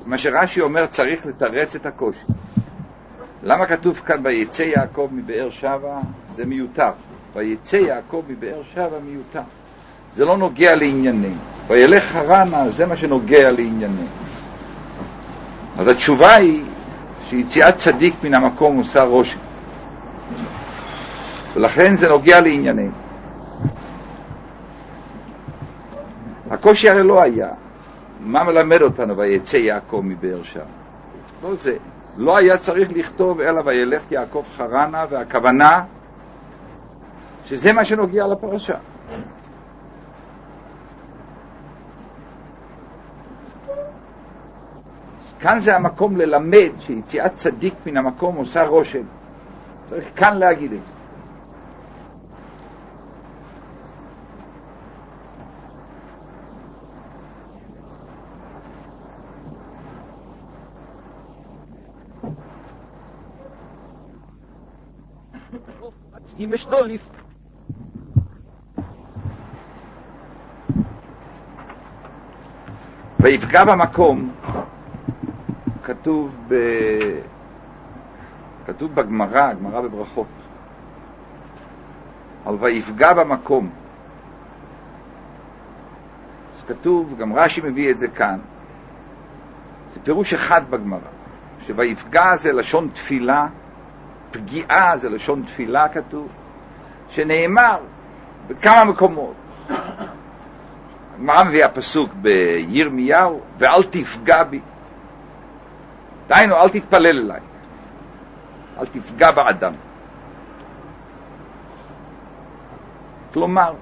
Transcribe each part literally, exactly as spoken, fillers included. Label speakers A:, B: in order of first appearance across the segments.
A: מה שרש"י אומר צריך לתרץ את הקושי. למה כתוב כאן ויצא יעקב מבאר שבע? זה מיותר. ויצא יעקב מבאר שבע מיותר. זה לא נוגע לעניינים. וילך חרנה, זה מה שנוגע לעניינים. אז התשובה היא שיציאת צדיק מן המקום עושה רושם. ולכן זה נוגע לעניינים. הקושי הרי לא היה. מה מלמד אותנו ויצא יעקב מבאר שבע? לא זה. לא היה צריך לכתוב אלא וילך יעקב חרנה, והכוונה שזה מה שנוגע לפרשה. כאן זה המקום ללמד שיציאת צדיק מן המקום עושה רושם. צריך כאן להגיד את זה. ויפגע במקום, כתוב ב... כתוב בגמרא, גמרא בברכות, אבל ויפגע במקום. אז כתוב, גם רש"י מביא את זה כאן, זה פירוש אחד בגמרא, שויפגע זה לשון תפילה, פגיעה זה לשון תפילה כתוב, שנאמר בכמה מקומות. הגמרא מביא הפסוק בירמיהו, ואל תפגע בי. דיינו, אל תתפלל אליי. אל תפגע באדם. כלומר,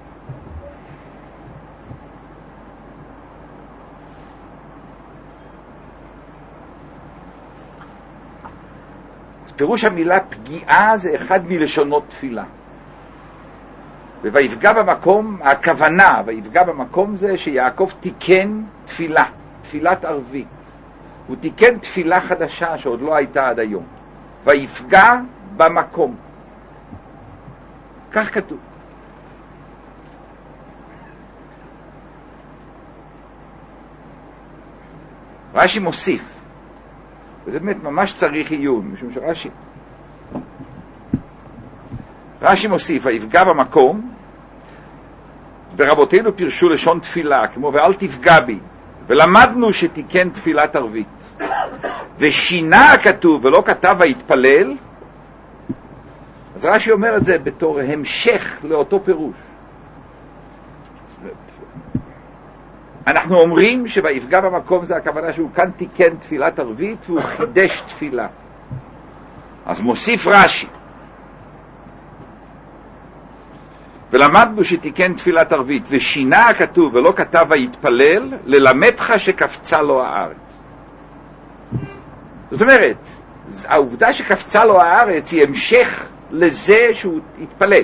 A: פירוש המילה פגיעה זה אחד מלשונות תפילה. ויפגע במקום, הכוונה, ויפגע במקום זה שיעקב תיקן תפילה, תפילת ערבית. הוא תיקן תפילה חדשה שעוד לא הייתה עד היום. ויפגע במקום. כך כתוב. רש"י מוסיף, וזה באמת ממש צריך עיון, משום שרש"י רש"י מוסיף, ויפגע במקום, ורבותינו פירשו לשון תפילה, כמו ואל תפגע בי, ולמדנו שתיקן תפילת ערבית. ושינה כתוב, ולא כתב ויתפלל, אז רש"י אומר את זה בתור המשך לאותו פירוש. אנחנו אומרים שויפגע במקום זה הכוונה שהוא כאן תיקן תפילת ערבית והוא חידש תפילה. אז מוסיף רש"י, ולמדנו שתיקן תפילת ערבית, ושינה כתוב ולא כתב ויתפלל, ללמדך שקפצה לו הארץ. זאת אומרת, העובדה שקפצה לו הארץ היא המשך לזה שהוא התפלל.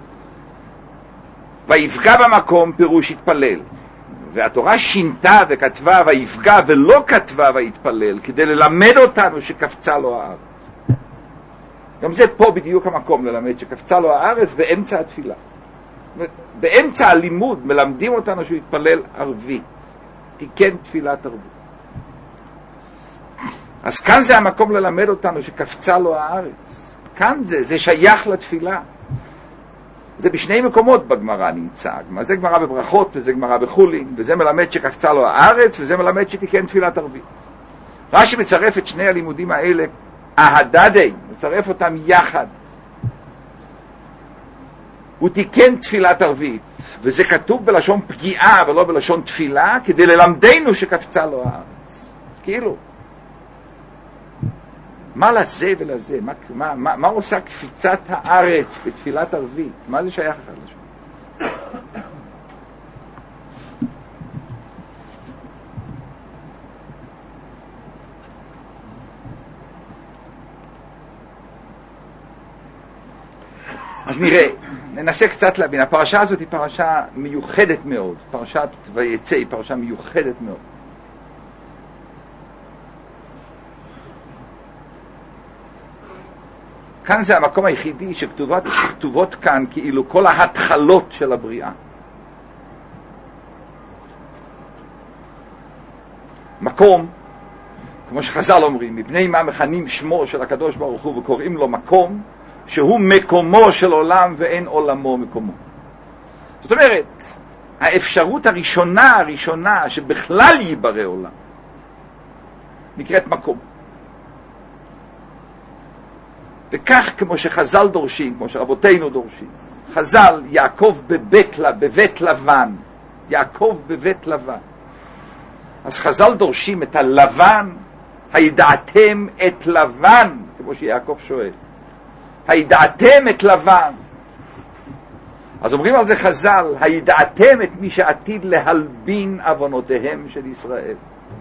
A: ויפגע במקום פירוש התפלל. והתורה שינתה וכתבה ויפגע ולא כתבה ויתפלל, כדי ללמד אותנו שקפצה לו הארץ. גם זה פה בדיוק המקום ללמד שקפצה לו הארץ באמצע התפילה. באמצע הלימוד מלמדים אותנו שהוא יתפלל ערבית, תיקן תפילת ערבית. אז כאן זה המקום ללמד אותנו שקפצה לו הארץ. כאן זה, זה שייך לתפילה. זה בשני מקומות בגמרא נמצא. זה גמרא בברכות וזה גמרא בחולין, וזה מלמד שקפצה לו הארץ וזה מלמד שתיקן תפילת ערבית. רש"י מצרף את שני הלימודים האלה, ההדדי, מצרף אותם יחד. הוא תיקן תפילת ערבית, וזה כתוב בלשון פגיעה ולא בלשון תפילה, כדי ללמדנו שקפצה לו הארץ. כאילו, מה לזה ולזה? מה, מה, מה, מה עושה קפיצת הארץ בתפילת ערבית? מה זה שייך אחד לשון? אז נראה, ננסה קצת להבין. הפרשה הזאת היא פרשה מיוחדת מאוד. פרשת ויצא היא פרשה מיוחדת מאוד. כאן זה המקום היחידי שכתובות, שכתובות כאן כאילו כל ההתחלות של הבריאה. מקום כמו שחז"ל אומרים, מפני מה מכנים שמו של הקדוש ברוך הוא וקוראים לו מקום, שהוא מקומו של עולם ואין עולמו מקומו. זאת אומרת, האפשרות הראשונה הראשונה שבכלל ייברא עולם נקראת מקום. וכך כמו שחז"ל דורשים, כמו שרבותינו דורשים, חז"ל יעקב בבית, בבית לבן, יעקב בבית לבן. אז חז"ל דורשים את הלבן, הידעתם את לבן, כמו שיעקב שואל, הידעתם את לבן. אז אומרים על זה חז"ל, הידעתם את מי שעתיד להלבין עוונותיהם של ישראל.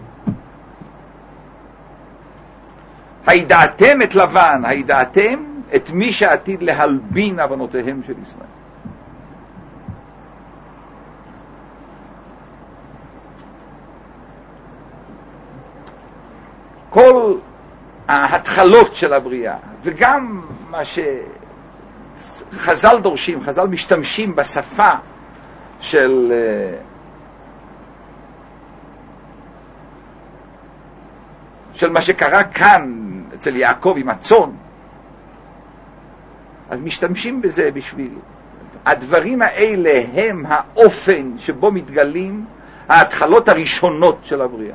A: הידעתם את לבן, הידעתם את מי שעתיד להלבין עוונותיהם של ישראל. כל ההתחלות של הבריאה, וגם מה שחז"ל דורשים, חז"ל משתמשים בשפה של של מה שקרה כאן אצל יעקב עם הצאן, אז משתמשים בזה בשביל הדברים האלה הם האופן שבו מתגלים ההתחלות הראשונות של הבריאה.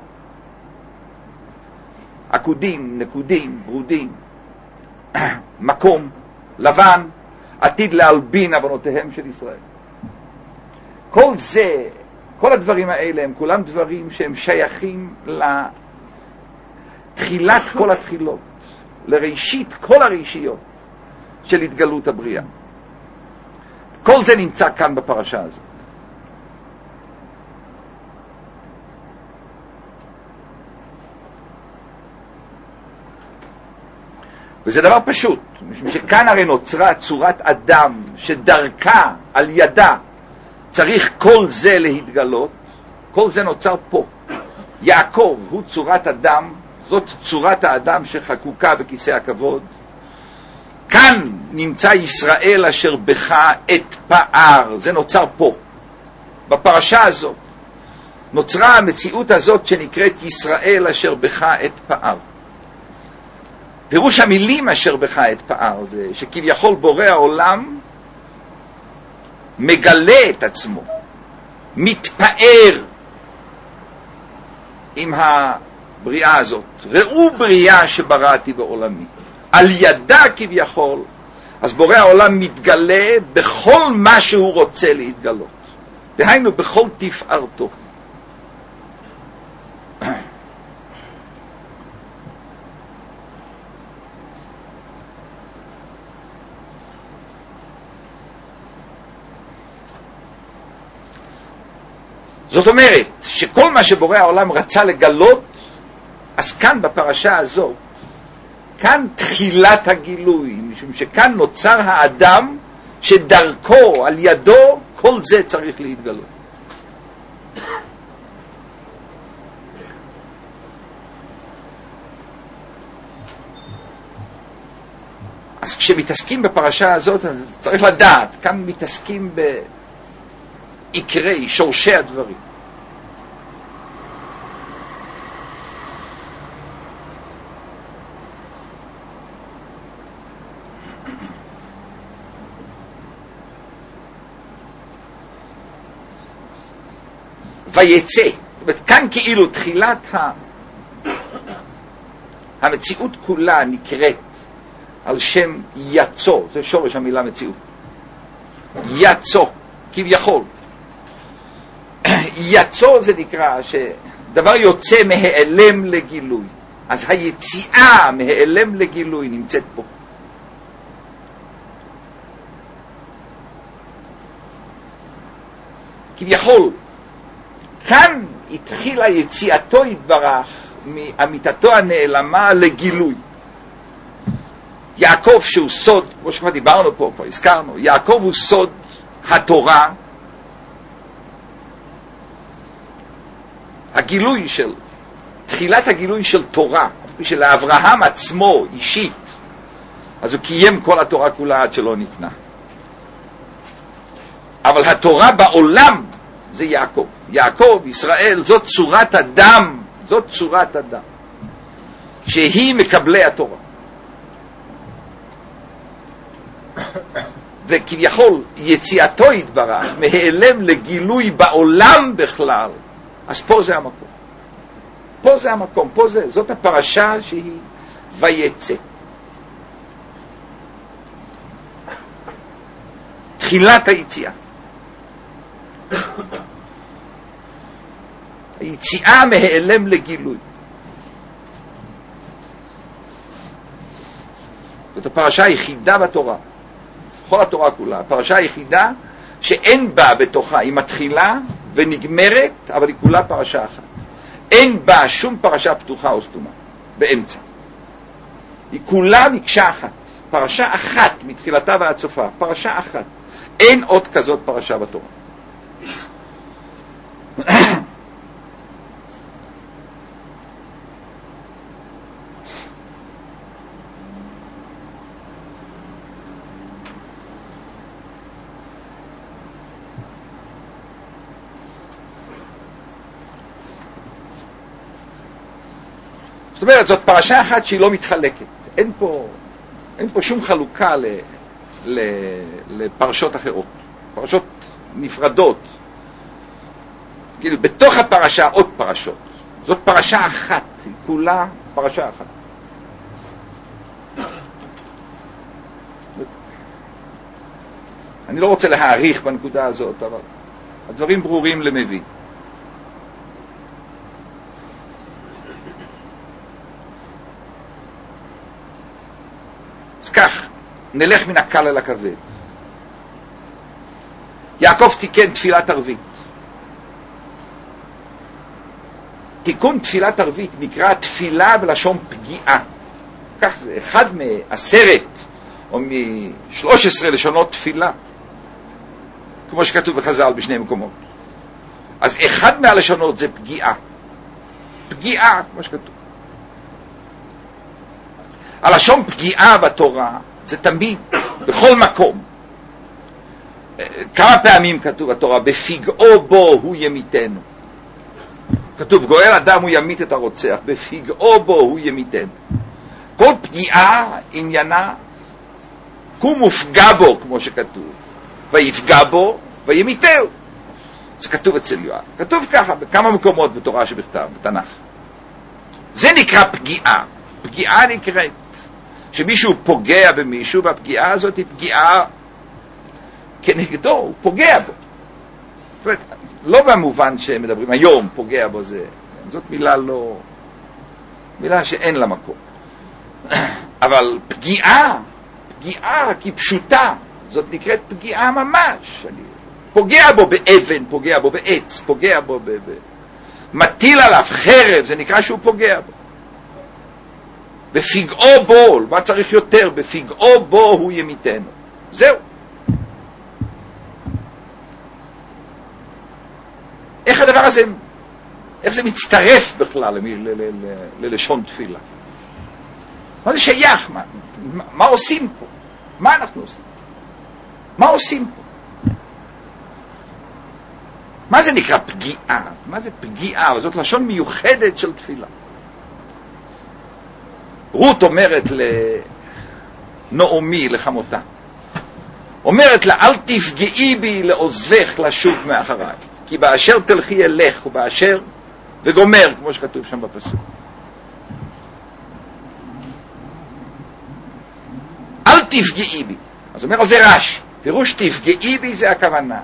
A: עקודים, נקודים, ברודים, מקום, לבן, עתיד להלבין עוונותיהם של ישראל. כל זה, כל הדברים האלה הם כולם דברים שהם שייכים לתחילת כל התחילות, לראשית כל הראשיות של התגלות הבריאה. כל זה נמצא כאן בפרשה הזאת. וזה דבר פשוט, משום שכאן הרי נוצרה צורת אדם שדרכה על ידה צריך כל זה להתגלות. כל זה נוצר פה. יעקב הוא צורת אדם, זאת צורת האדם שחקוקה בכיסא הכבוד. כאן נמצא ישראל אשר בך את פער, זה נוצר פה. בפרשה הזאת נוצרה המציאות הזאת שנקראת ישראל אשר בך את פער. פירוש המילים אשר בך את פער זה שכביכול בורא העולם מגלה את עצמו, מתפאר עם הבריאה הזאת. ראו בריאה שבראתי בעולמי. על ידה כביכול, אז בורא העולם מתגלה בכל מה שהוא רוצה להתגלות. דהיינו בכל תפארתו. זאת אומרת שכל מה שבורא העולם רצה לגלות, אז כאן בפרשה הזאת, כאן תחילת הגילוי, משום שכאן נוצר האדם שדרכו, על ידו, כל זה צריך להתגלות. אז כשמתעסקים בפרשה הזאת, צריך לדעת, כאן מתעסקים בעיקרי, שורשי הדברים. ויצא, זאת אומרת, כאן כאילו תחילת ה... המציאות כולה נקראת על שם יצא, זה שורש המילה מציאות. יצא, כביכול. יצא זה נקרא שדבר יוצא מהיעלם לגילוי. אז היציאה מהיעלם לגילוי נמצאת פה. כביכול, כאן התחילה יציאתו התברך מאמיתתו הנעלמה לגילוי. יעקב שהוא סוד, כמו שכבר דיברנו פה, כבר הזכרנו, יעקב הוא סוד התורה, הגילוי של, תחילת הגילוי של תורה, של אברהם עצמו אישית, אז הוא קיים כל התורה כולה עד שלא ניתנה. אבל התורה בעולם זה יעקב. יעקב, ישראל, זאת צורת אדם, זאת צורת אדם. שהיא מקבלי התורה. וכביכול יציאתו יתברך מהיעלם לגילוי בעולם בכלל, אז פה זה המקום. פה זה המקום, פה זה, זאת הפרשה שהיא ויצא. תחילת היציאה. היציאה מהיעלם לגילוי. זאת הפרשה היחידה בתורה. כל התורה כולה. הפרשה היחידה שאין בה בתוכה, היא מתחילה ונגמרת, אבל היא כולה פרשה אחת. אין בה שום פרשה פתוחה או סתומה, באמצע. היא כולה מקשה אחת. פרשה אחת מתחילתה ועד סופה. פרשה אחת. אין עוד כזאת פרשה בתורה. זאת אומרת, זאת פרשה אחת שהיא לא מתחלקת. אין פה, אין פה שום חלוקה ל, ל, לפרשות אחרות. פרשות נפרדות. כאילו, בתוך הפרשה עוד פרשות. זאת פרשה אחת. היא כולה פרשה אחת. אני לא רוצה להעריך בנקודה הזאת, אבל הדברים ברורים למבין. כך, נלך מן הקל אל הכבד. יעקב תיקן תפילת ערבית. תיקון תפילת ערבית נקרא תפילה בלשון פגיעה. כך זה אחד מעשרת או משלוש עשרה לשונות תפילה, כמו שכתוב בחז"ל בשני מקומות. אז אחד מהלשונות זה פגיעה. פגיעה, כמו שכתוב. הלשון פגיעה בתורה זה תמיד, בכל מקום. כמה פעמים כתוב בתורה, בפגעו בו הוא ימיתנו. כתוב, גואל אדם הוא ימית את הרוצח, בפגעו בו הוא ימיתנו. כל פגיעה עניינה, קום ופגע בו, כמו שכתוב, ויפגע בו וימיתהו. זה כתוב אצל יואב. כתוב ככה בכמה מקומות בתורה שבכתב, בתנ"ך. זה נקרא פגיעה. פגיעה נקראת שמישהו פוגע במישהו, והפגיעה הזאת היא פגיעה כנגדו, הוא פוגע בו. זאת אומרת, לא במובן שמדברים היום, פוגע בו זה, זאת מילה לא, מילה שאין לה מקום. אבל פגיעה, פגיעה כפשוטה, זאת נקראת פגיעה ממש. אני פוגע בו באבן, פוגע בו בעץ, פוגע בו ב... ב... מטיל עליו חרב, זה נקרא שהוא פוגע בו. בפגעו בו, מה צריך יותר? בפגעו בו הוא ימיתנו. זהו. איך הדבר הזה, איך זה מצטרף בכלל ללשון תפילה? מה זה שייך? מה, מה עושים פה? מה אנחנו עושים? מה עושים פה? מה זה נקרא פגיעה? מה זה פגיעה? זאת לשון מיוחדת של תפילה. רות אומרת לנעמי, לחמותה, אומרת לה, אל תפגעי בי לעוזבך לשוב מאחריי, כי באשר תלכי אלך ובאשר, וגומר, כמו שכתוב שם בפסוק. אל תפגעי בי. אז אומר על זה רש"י, פירוש תפגעי בי זה הכוונה.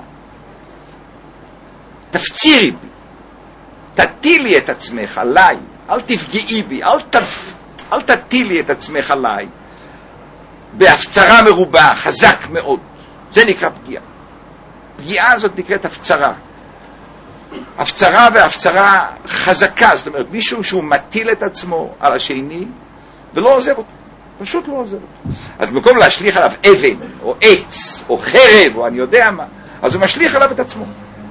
A: תפצירי בי, תטילי את עצמך עליי, אל תפגעי בי, אל תפ... אל תטילי את עצמך עליי בהפצרה מרובה, חזק מאוד. זה נקרא פגיעה. פגיעה הזאת נקראת הפצרה. הפצרה והפצרה חזקה, זאת אומרת, מישהו שהוא מטיל את עצמו על השני ולא עוזב אותו. פשוט לא עוזב אותו. אז במקום להשליך עליו אבן, או עץ, או חרב, או אני יודע מה, אז הוא משליך עליו את עצמו.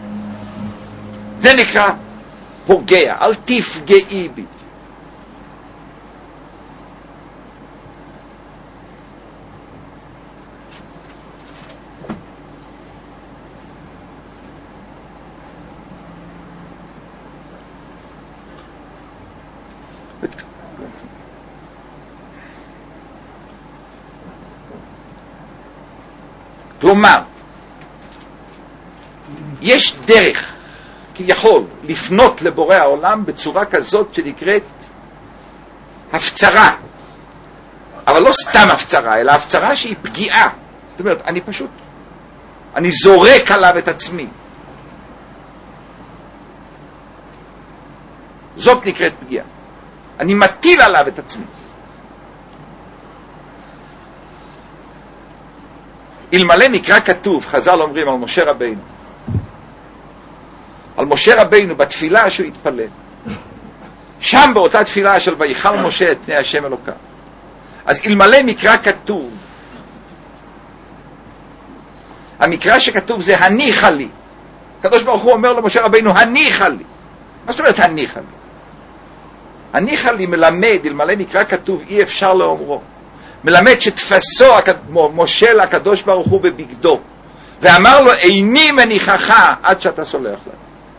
A: זה נקרא פוגע. אל תפגעי בי. כלומר, יש דרך, כביכול, לפנות לבורא העולם בצורה כזאת שנקראת הפצרה. אבל לא סתם הפצרה, אלא הפצרה שהיא פגיעה. זאת אומרת, אני פשוט, אני זורק עליו את עצמי. זאת נקראת פגיעה. אני מטיל עליו את עצמי. אלמלא מקרא כתוב, חז"ל אומרים על משה רבינו, על משה רבינו בתפילה שהוא התפלל, שם באותה תפילה של ויחל משה את פני השם אלוקיו. אז אלמלא מקרא כתוב, המקרא שכתוב זה הניחה לי. הקדוש ברוך הוא אומר למשה רבינו הניחה לי. מה זאת אומרת הניחה לי? הניחה לי מלמד, אלמלא מקרא כתוב אי אפשר לאומרו, מלמד שתפסו משה לקדוש ברוך הוא בבגדו ואמר לו איני מניחך עד שאתה סולח לה.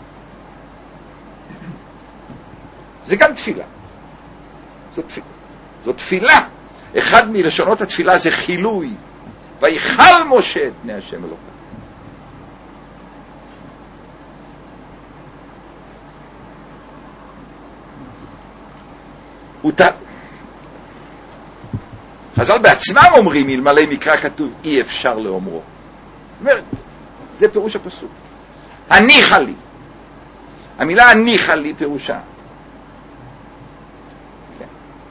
A: זה גם תפילה. זו תפילה. זו תפילה. אחד מלשונות התפילה זה חילוי. ויחל משה את פני השם אלוקיו. ות... חז"ל בעצמם אומרים אלמלא מקרא כתוב אי אפשר לאומרו. זאת אומרת, זה פירוש הפסוק. הניחה לי. המילה הניחה לי פירושה. כן.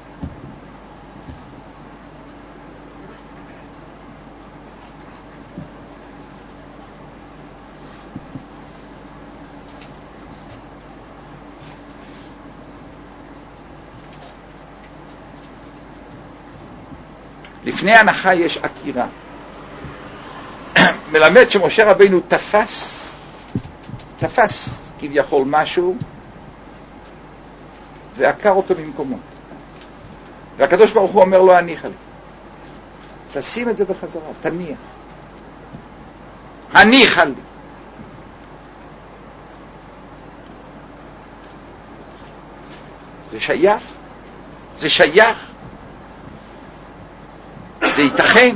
A: לפני הנחה יש עקירה. מלמד שמשה רבינו תפס, תפס כביכול משהו, ועקר אותו במקומו. והקדוש ברוך הוא אומר לו, הניחה לי. תשים את זה בחזרה, תניח. הניחה לי. זה שייך? זה שייך? זה ייתכן?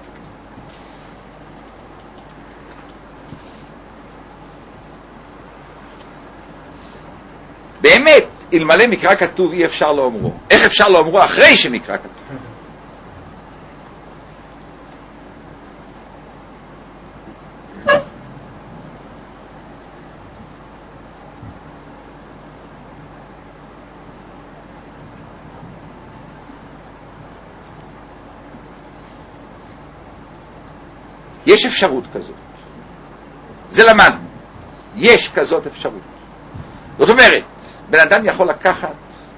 A: באמת, אלמלא מקרא כתוב אי אפשר לאומרו. איך אפשר לאומרו אחרי שמקרא כתוב? יש אפשרות כזאת. זה למדנו. יש כזאת אפשרות. זאת אומרת, בן אדם יכול לקחת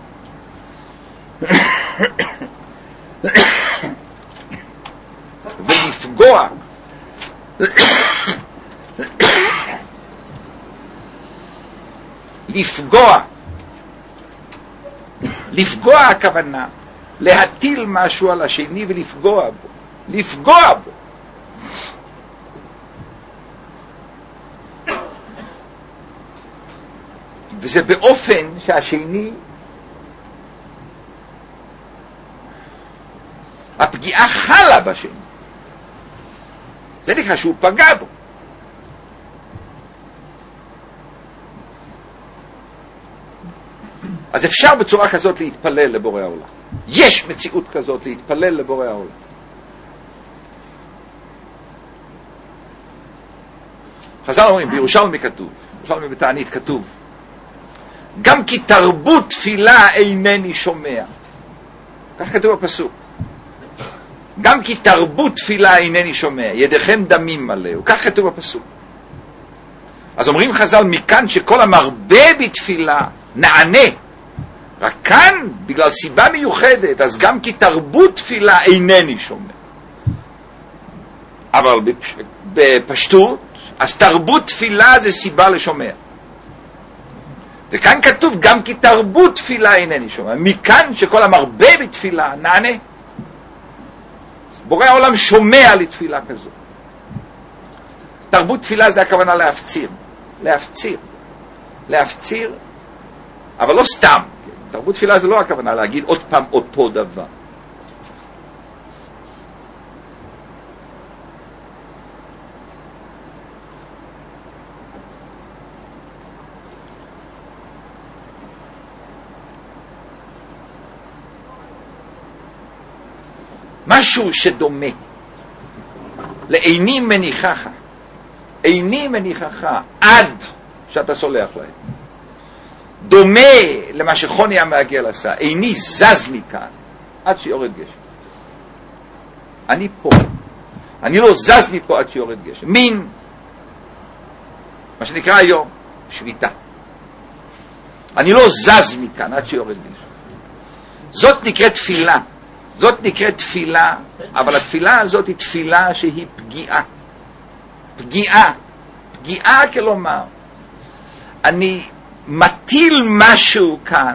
A: ולפגוע לפגוע לפגוע הכוונה להטיל משהו על השני ולפגוע בו. לפגוע בו. וזה באופן שהשני, הפגיעה חלה בשני. זה נקרא שהוא פגע בו. אז אפשר בצורה כזאת להתפלל לבורא העולם. יש מציאות כזאת להתפלל לבורא העולם. חז"ל אומרים, בירושלמי כתוב, בירושלמי בתענית כתוב, גם כי תרבות תפילה אינני שומע. כך כתוב בפסוק. גם כי תרבות תפילה אינני שומע, ידיכם דמים מלאו. כך כתוב בפסוק. אז אומרים חז"ל מכאן שכל המרבה בתפילה נענה. רק כאן, בגלל סיבה מיוחדת, אז גם כי תרבות תפילה אינני שומע. אבל בפשטות, אז תרבות תפילה זה סיבה לשומע. וכאן כתוב גם כי תרבות תפילה אינני שומע. מכאן שכל המרבה בתפילה נענה. בורא העולם שומע לתפילה כזו. תרבות תפילה זה הכוונה להפציר. להפציר. להפציר, אבל לא סתם. תרבות תפילה זה לא הכוונה להגיד עוד פעם אותו דבר. משהו שדומה. לעיני מניחך, עיני מניחך עד שאתה סולח להם. דומה למה שחוני המעגל עשה, עיני זז מכאן עד שיורד גשם. אני פה, אני לא זז מפה עד שיורד גשם. מין, מה שנקרא היום, שביתה. אני לא זז מכאן עד שיורד גשם. זאת נקראת תפילה. זאת נקראת תפילה, אבל התפילה הזאת היא תפילה שהיא פגיעה. פגיעה. פגיעה כלומר, אני מטיל משהו כאן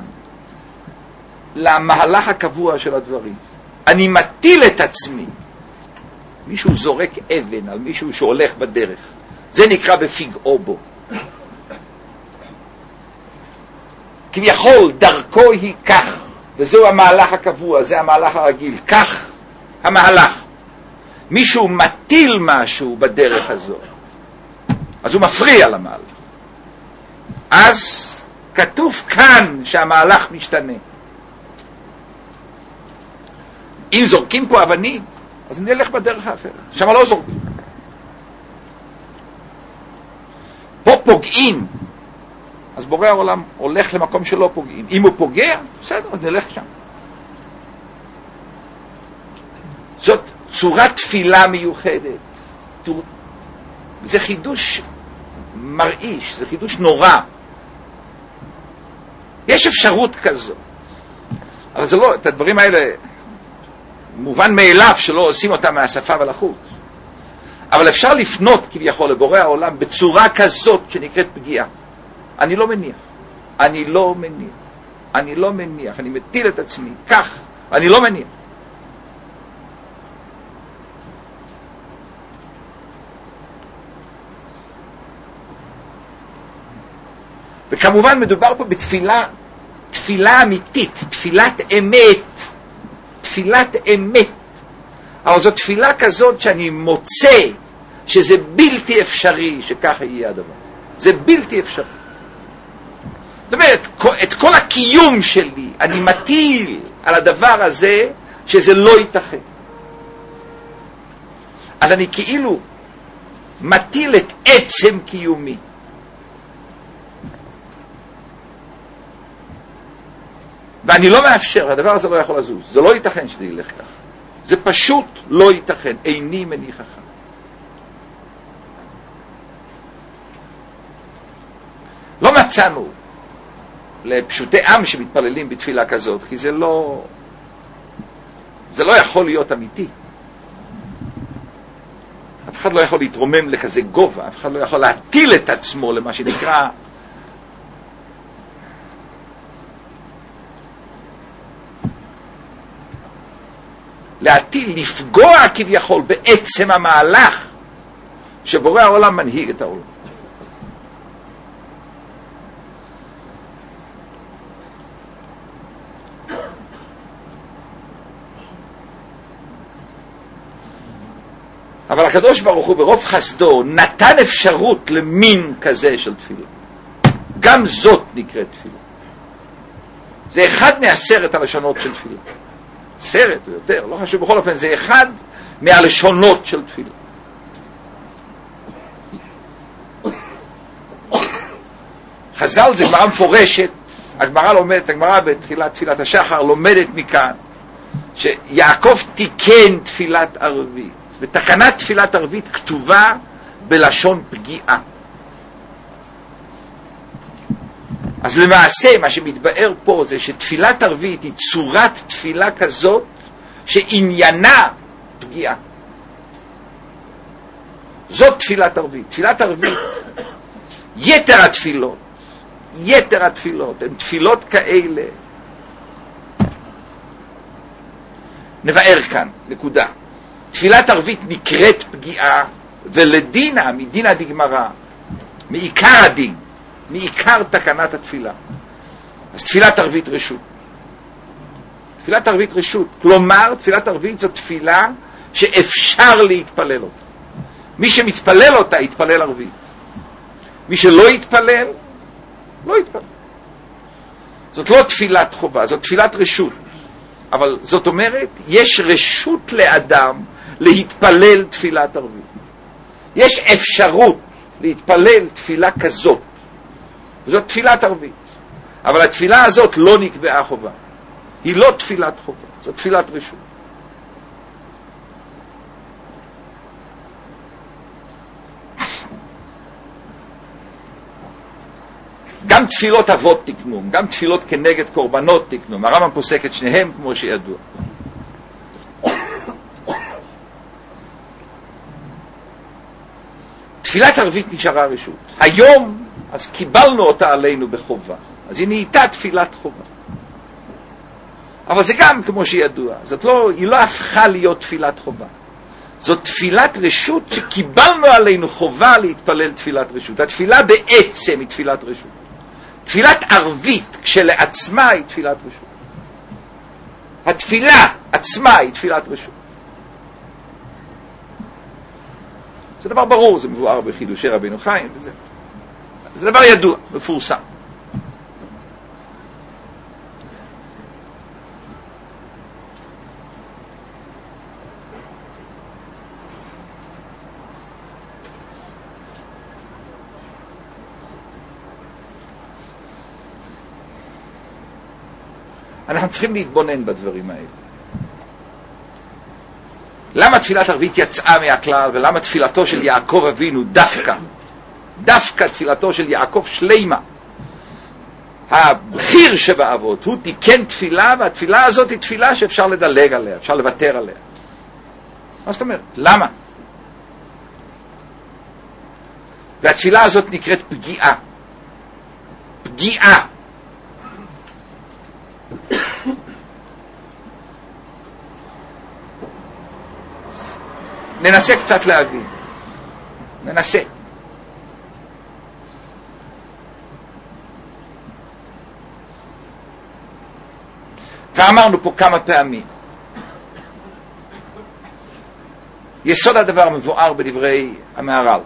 A: למהלך הקבוע של הדברים. אני מטיל את עצמי. מישהו זורק אבן על מישהו שהולך בדרך. זה נקרא בפגעו בו. כביכול דרכו היא כך, וזהו המהלך הקבוע, זה המהלך הרגיל. כך המהלך. מישהו מטיל משהו בדרך הזו, אז הוא מפריע למהלך. אז כתוב כאן שהמהלך משתנה. אם זורקים פה אבנים, אז נלך בדרך האחרת. שם לא זורקים. פה פוגעים, אז בורא העולם הולך למקום שלא פוגעים. אם הוא פוגע, בסדר, אז נלך שם. זאת צורת תפילה מיוחדת. זה חידוש מרעיש, זה חידוש נורא. יש אפשרות כזו. אבל זה לא, את הדברים האלה מובן מאליו שלא עושים אותם מהשפה ולחוץ. אבל אפשר לפנות כביכול לבורא העולם בצורה כזאת שנקראת פגיעה. אני לא מניח. אני לא מניח. אני לא מניח. אני מטיל את עצמי כך. אני לא מניח. וכמובן מדובר פה בתפילה, תפילה אמיתית, תפילת אמת. תפילת אמת. אבל זו תפילה כזאת שאני מוצא שזה בלתי אפשרי שככה יהיה הדבר. זה בלתי אפשרי. זאת אומרת, את כל הקיום שלי אני מטיל על הדבר הזה שזה לא ייתכן. אז אני כאילו מטיל את עצם קיומי. ואני לא מאפשר, הדבר הזה לא יכול לזוז. זה לא ייתכן שזה ילך ככה. זה פשוט לא ייתכן. איני מניחך. לא מצאנו לפשוטי עם שמתפללים בתפילה כזאת, כי זה לא, זה לא יכול להיות אמיתי. אף אחד לא יכול להתרומם לכזה גובה, אף אחד לא יכול להטיל את עצמו למה שנקרא להטיל, לפגוע כביכול בעצם המהלך שבורא העולם מנהיג את העולם. אבל הקדוש ברוך הוא ברוב חסדו נתן אפשרות למין כזה של תפילה. גם זאת נקראת תפילה. זה אחד מעשרת הלשונות של תפילה. עשרת או יותר, לא חשוב, בכל אופן זה אחד מהלשונות של תפילה. חז"ל זה גמרא מפורשת, הגמרא לומדת, הגמרא בתחילת תפילת השחר לומדת מכאן שיעקב תיקן תפילת ערבית. ותקנת תפילת ערבית כתובה בלשון פגיעה. אז למעשה מה שמתבאר פה זה שתפילת ערבית היא צורת תפילה כזאת שעניינה פגיעה. זאת תפילת ערבית. תפילת ערבית, יתר התפילות, יתר התפילות, הן תפילות כאלה. נבאר כאן, נקודה. תפילת ערבית נקראת פגיעה, ולדינה, מדינה דגמרא, מעיקר הדין, מעיקר תקנת התפילה. אז תפילת ערבית רשות. תפילת ערבית רשות. כלומר, תפילת ערבית זו תפילה שאפשר להתפלל אותה. מי שמתפלל אותה, יתפלל ערבית. מי שלא יתפלל, לא יתפלל. זאת לא תפילת חובה, זאת תפילת רשות. אבל זאת אומרת, יש רשות לאדם להתפלל תפילת ערבית. יש אפשרות להתפלל תפילה כזאת. זאת תפילת ערבית. אבל התפילה הזאת לא נקבעה חובה. היא לא תפילת חובה, זאת תפילת רשות. גם תפילות אבות תקנו, גם תפילות כנגד קורבנות תקנו. הרמב"ם פוסק את שניהם כמו שידוע. תפילת ערבית נשארה רשות. היום, אז קיבלנו אותה עלינו בחובה. אז היא נהייתה תפילת חובה. אבל זה גם כמו שידוע. זאת לא, היא לא הפכה להיות תפילת חובה. זאת תפילת רשות שקיבלנו עלינו חובה להתפלל תפילת רשות. התפילה בעצם היא תפילת רשות. תפילת ערבית כשלעצמה היא תפילת רשות. התפילה עצמה היא תפילת רשות. זה דבר ברור, זה מבואר בחידושי רבינו חיים, וזה, זה דבר ידוע, מפורסם. אנחנו צריכים להתבונן בדברים האלה. למה תפילת ערבית יצאה מהכלל, ולמה תפילתו של יעקב אבינו דווקא, דווקא תפילתו של יעקב שלימה, הבכיר שבאבות, הוא תיקן תפילה, והתפילה הזאת היא תפילה שאפשר לדלג עליה, אפשר לוותר עליה. מה זאת אומרת? למה? והתפילה הזאת נקראת פגיעה. פגיעה. ננסה קצת להבין. ננסה. ואמרנו פה כמה פעמים. יסוד הדבר מבואר בדברי המהר"ל.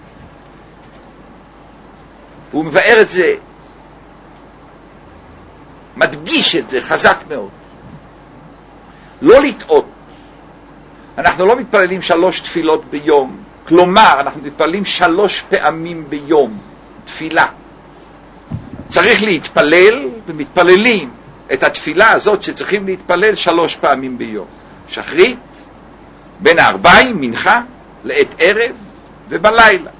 A: והוא מבאר את זה, מדגיש את זה חזק מאוד. לא לטעות. אנחנו לא מתפללים שלוש תפילות ביום. כלומר, אנחנו מתפללים שלוש פעמים ביום. תפילה. צריך להתפלל, ומתפללים את התפילה הזאת שצריכים להתפלל שלוש פעמים ביום. שחרית, בין הארבעים, מנחה, לעת ערב ובלילה.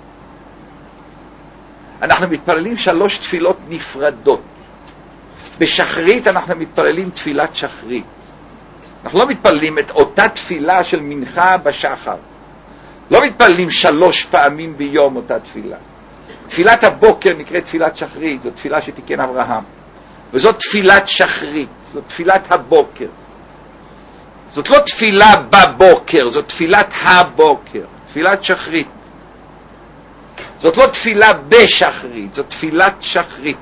A: אנחנו מתפללים שלוש תפילות נפרדות. בשחרית אנחנו מתפללים תפילת שחרית. אנחנו לא מתפללים את אותה תפילה של מנחה בשחר. לא מתפללים שלוש פעמים ביום אותה תפילה. תפילת הבוקר נקראת תפילת שחרית, זו תפילה שתיקן אברהם. וזאת תפילת שחרית, זאת תפילת הבוקר. זאת לא תפילה בבוקר, זאת תפילת הבוקר, תפילת שחרית. זאת לא תפילה בשחרית, זאת תפילת שחרית.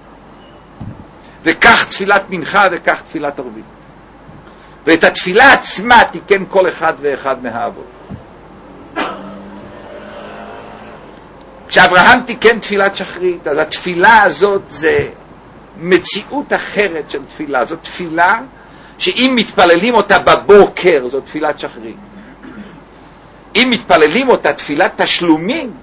A: וכך תפילת מנחה וכך תפילת ערבית. ואת התפילה עצמה תיקן כל אחד ואחד מהאבות. כשאברהם תיקן תפילת שחרית, אז התפילה הזאת זה מציאות אחרת של תפילה. זאת תפילה שאם מתפללים אותה בבוקר, זאת תפילת שחרית. אם מתפללים אותה תפילת תשלומים,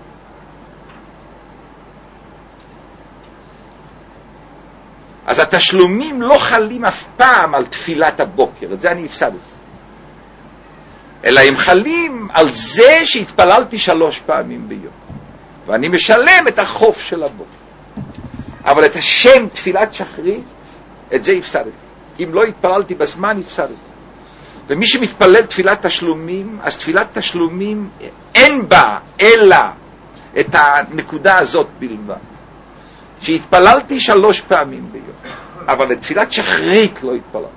A: אז התשלומים לא חלים אף פעם על תפילת הבוקר, את זה אני הפסדתי. אלא הם חלים על זה שהתפללתי שלוש פעמים ביום. ואני משלם את החוב של הבוקר. אבל את השם תפילת שחרית, את זה הפסדתי. אם לא התפללתי בזמן, הפסדתי. ומי שמתפלל תפילת תשלומים, אז תפילת תשלומים אין בה אלא את הנקודה הזאת בלבד. שהתפללתי שלוש פעמים ביום, אבל את תפילת שחרית לא התפללתי.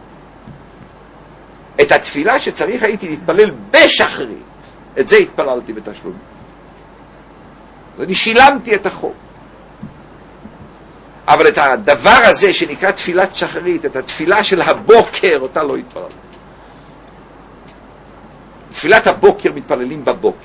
A: את התפילה שצריך הייתי להתפלל בשחרית, את זה התפללתי בתשלומים. ואני שילמתי את החוב. אבל את הדבר הזה שנקרא תפילת שחרית, את התפילה של הבוקר, אותה לא התפללתי. תפילת הבוקר מתפללים בבוקר.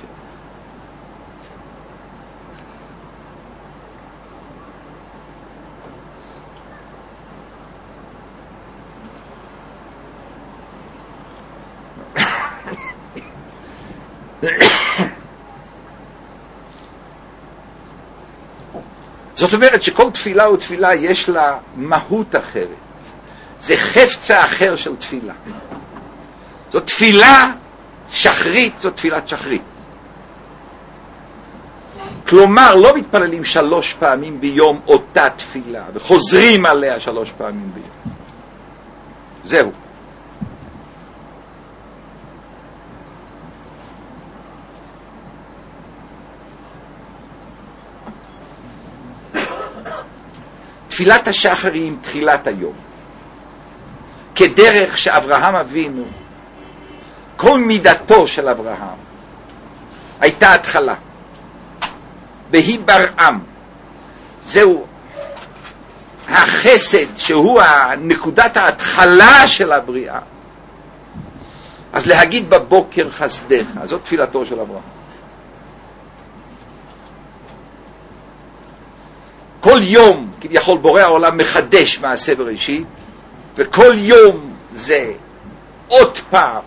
A: זאת אומרת שכל תפילה ותפילה יש לה מהות אחרת. זה חפצה אחר של תפילה. זאת תפילה שחרית, זאת תפילת שחרית. כלומר, לא מתפללים שלוש פעמים ביום אותה תפילה, וחוזרים עליה שלוש פעמים ביום. זהו. תפילת השחר היא עם תחילת היום. כדרך שאברהם אבינו, כל מידתו של אברהם, הייתה התחלה. והיא ברעם. זהו החסד שהוא נקודת ההתחלה של הבריאה. אז להגיד בבוקר חסדך, זאת תפילתו של אברהם. כל יום כביכול בורא העולם מחדש מעשה בראשית, וכל יום זה עוד פעם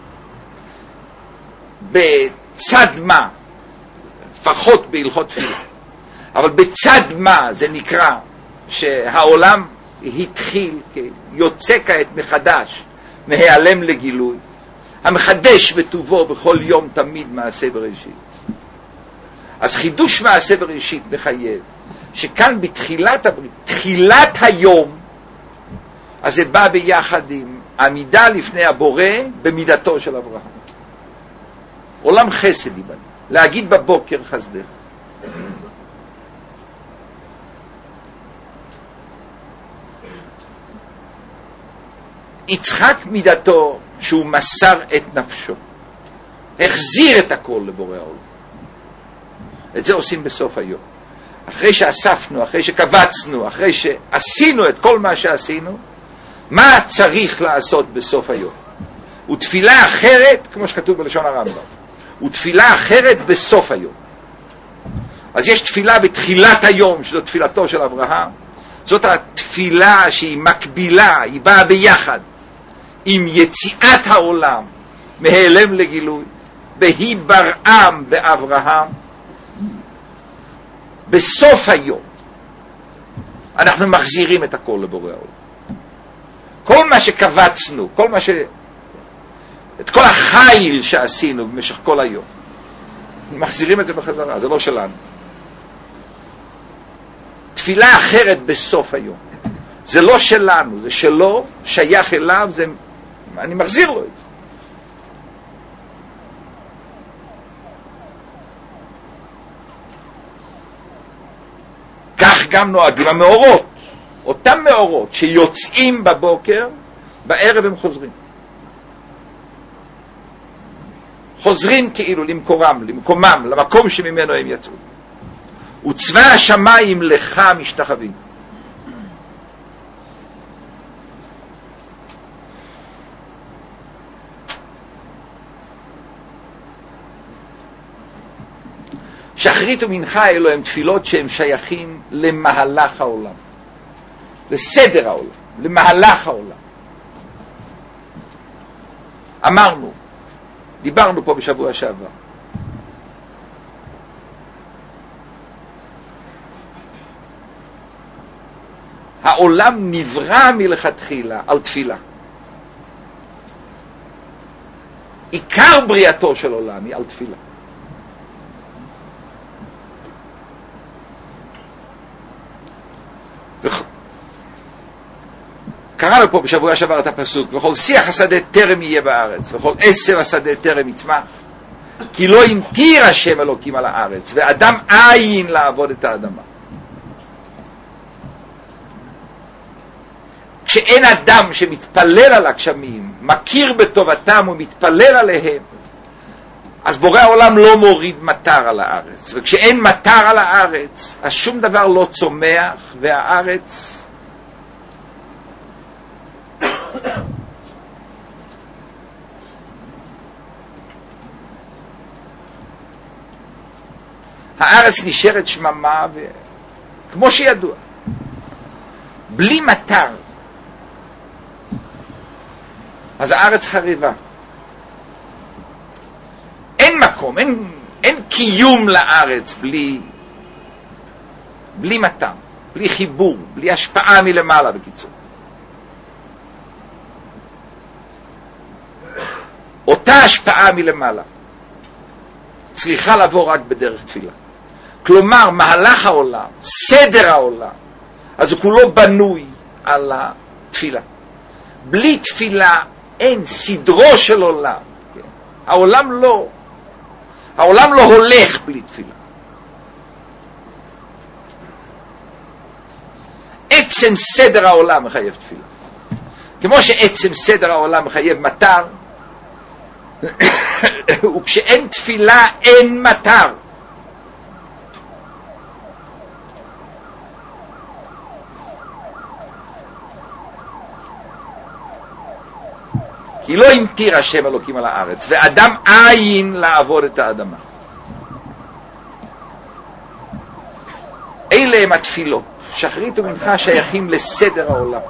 A: בצד מה, לפחות בהלכות תפילה, אבל בצד מה זה נקרא שהעולם התחיל, יוצא כעת מחדש, מהיעלם לגילוי, המחדש בטובו בכל יום תמיד מעשה בראשית. אז חידוש מעשה בראשית מחייב שכאן בתחילת הברית, תחילת היום, אז זה בא ביחד עם עמידה לפני הבורא במידתו של אברהם. עולם חסד ייבנה, להגיד בבוקר חסדך. יצחק מידתו שהוא מסר את נפשו, החזיר את הכל לבורא העולם. את זה עושים בסוף היום. אחרי שאספנו, אחרי שקבצנו, אחרי שעשינו את כל מה שעשינו, מה צריך לעשות בסוף היום? ותפילה אחרת, כמו שכתוב בלשון הרמב"ם, ותפילה אחרת בסוף היום. אז יש תפילה בתחילת היום, שזו תפילתו של אברהם. זאת התפילה שהיא מקבילה, היא באה ביחד עם יציאת העולם מהיעלם לגילוי, והיא ברעם באברהם. בסוף היום אנחנו מחזירים את הכל לבורא העולם. כל מה שקבצנו, כל מה ש... את כל החיל שעשינו במשך כל היום, מחזירים את זה בחזרה, זה לא שלנו. תפילה אחרת בסוף היום, זה לא שלנו, זה שלו, שייך אליו, זה... אני מחזיר לו את זה. כך גם נוהגים המאורות, אותם מאורות שיוצאים בבוקר, בערב הם חוזרים. חוזרים כאילו למקורם, למקומם, למקום שממנו הם יצאו. וצבא השמיים לך משתחווים. שחרית ומנחה אלו הם תפילות שהם שייכים למהלך העולם, לסדר העולם, למהלך העולם. אמרנו, דיברנו פה בשבוע שעבר, העולם נברא מלכתחילה על תפילה. עיקר בריאתו של עולם היא על תפילה. קראנו פה בשבוע שעבר את הפסוק, וכל שיח השדה טרם יהיה בארץ, וכל עשר השדה טרם יצמח, כי לא המטיר השם אלוקים על הארץ, ואדם אין לעבוד את האדמה. כשאין אדם שמתפלל על הגשמים, מכיר בטובתם ומתפלל עליהם, אז בורא העולם לא מוריד מטר על הארץ. וכשאין מטר על הארץ, אז שום דבר לא צומח, והארץ הארץ נשארת שממה, וכמו שידוע, בלי מטר, אז הארץ חריבה. אין מקום, אין, אין קיום לארץ בלי, בלי מטר, בלי חיבור, בלי השפעה מלמעלה בקיצור. אותה השפעה מלמעלה צריכה לבוא רק בדרך תפילה. כלומר, מהלך העולם, סדר העולם, אז הוא כולו בנוי על התפילה. בלי תפילה אין סדרו של עולם. כן? העולם לא, העולם לא הולך בלי תפילה. עצם סדר העולם מחייב תפילה. כמו שעצם סדר העולם מחייב מטר, וכשאין תפילה אין מטר. כי לא המטיר השם אלוקים על הארץ, ואדם אין לעבוד את האדמה. אלה הם התפילות. שחרית ומנחה שייכים לסדר העולם.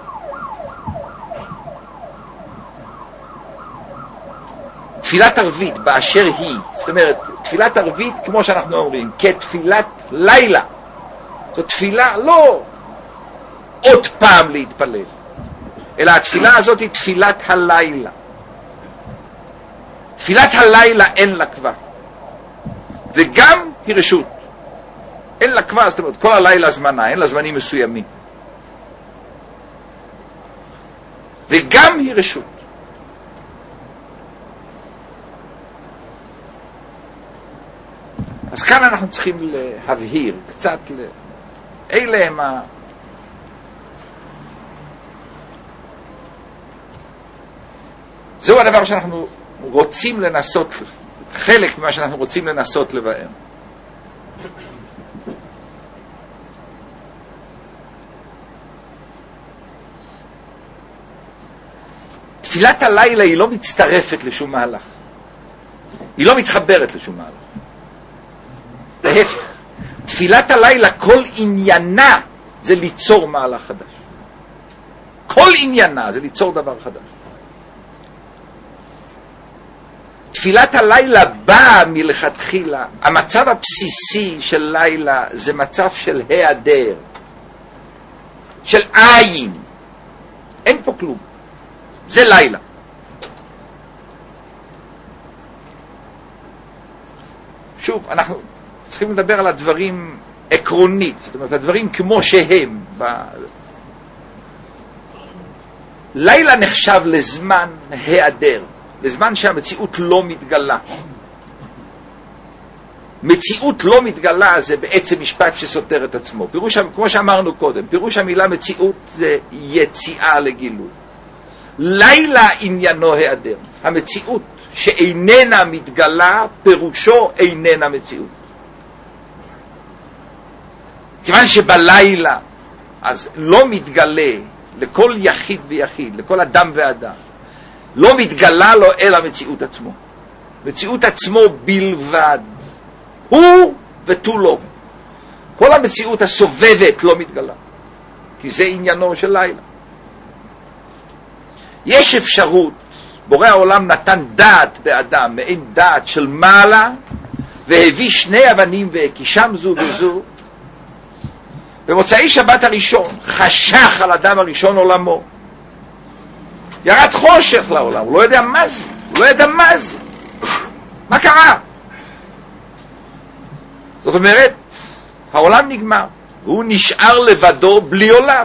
A: תפילת ערבית באשר היא, זאת אומרת, תפילת ערבית כמו שאנחנו אומרים, כתפילת לילה. זאת תפילה לא עוד פעם להתפלל, אלא התפילה הזאת היא תפילת הלילה. תפילת הלילה אין לה כבר, וגם היא רשות. אין לה כבר, זאת אומרת, כל הלילה זמנה, אין לה זמנים מסוימים. וגם היא רשות. אז כאן אנחנו צריכים להבהיר קצת, ל... אלה הם ה... זהו הדבר שאנחנו רוצים לנסות, חלק ממה שאנחנו רוצים לנסות לבאר. תפילת הלילה היא לא מצטרפת לשום מהלך. היא לא מתחברת לשום מהלך. להפך, תפילת הלילה כל עניינה זה ליצור מהלך חדש. כל עניינה זה ליצור דבר חדש. תפילת הלילה באה מלכתחילה. המצב הבסיסי של לילה זה מצב של היעדר, של עין. אין פה כלום. זה לילה. שוב, אנחנו צריכים לדבר על הדברים עקרונית, זאת אומרת, הדברים כמו שהם. ב... לילה נחשב לזמן היעדר, לזמן שהמציאות לא מתגלה. מציאות לא מתגלה זה בעצם משפט שסותר את עצמו. פירוש, כמו שאמרנו קודם, פירוש המילה מציאות זה יציאה לגילוי. לילה עניינו היעדר. המציאות שאיננה מתגלה, פירושו איננה מציאות. כיוון שבלילה אז לא מתגלה לכל יחיד ויחיד, לכל אדם ואדם, לא מתגלה לו אל המציאות עצמו. מציאות עצמו בלבד. הוא ותו לא. כל המציאות הסובבת לא מתגלה. כי זה עניינו של לילה. יש אפשרות, בורא העולם נתן דעת באדם, מעין דעת של מעלה, והביא שני אבנים והקישם זו בזו. במוצאי שבת הראשון חשך על אדם הראשון עולמו. ירד חושך לעולם, הוא לא יודע מה זה, הוא לא יודע מה זה. מה קרה? זאת אומרת, העולם נגמר, והוא נשאר לבדו בלי עולם.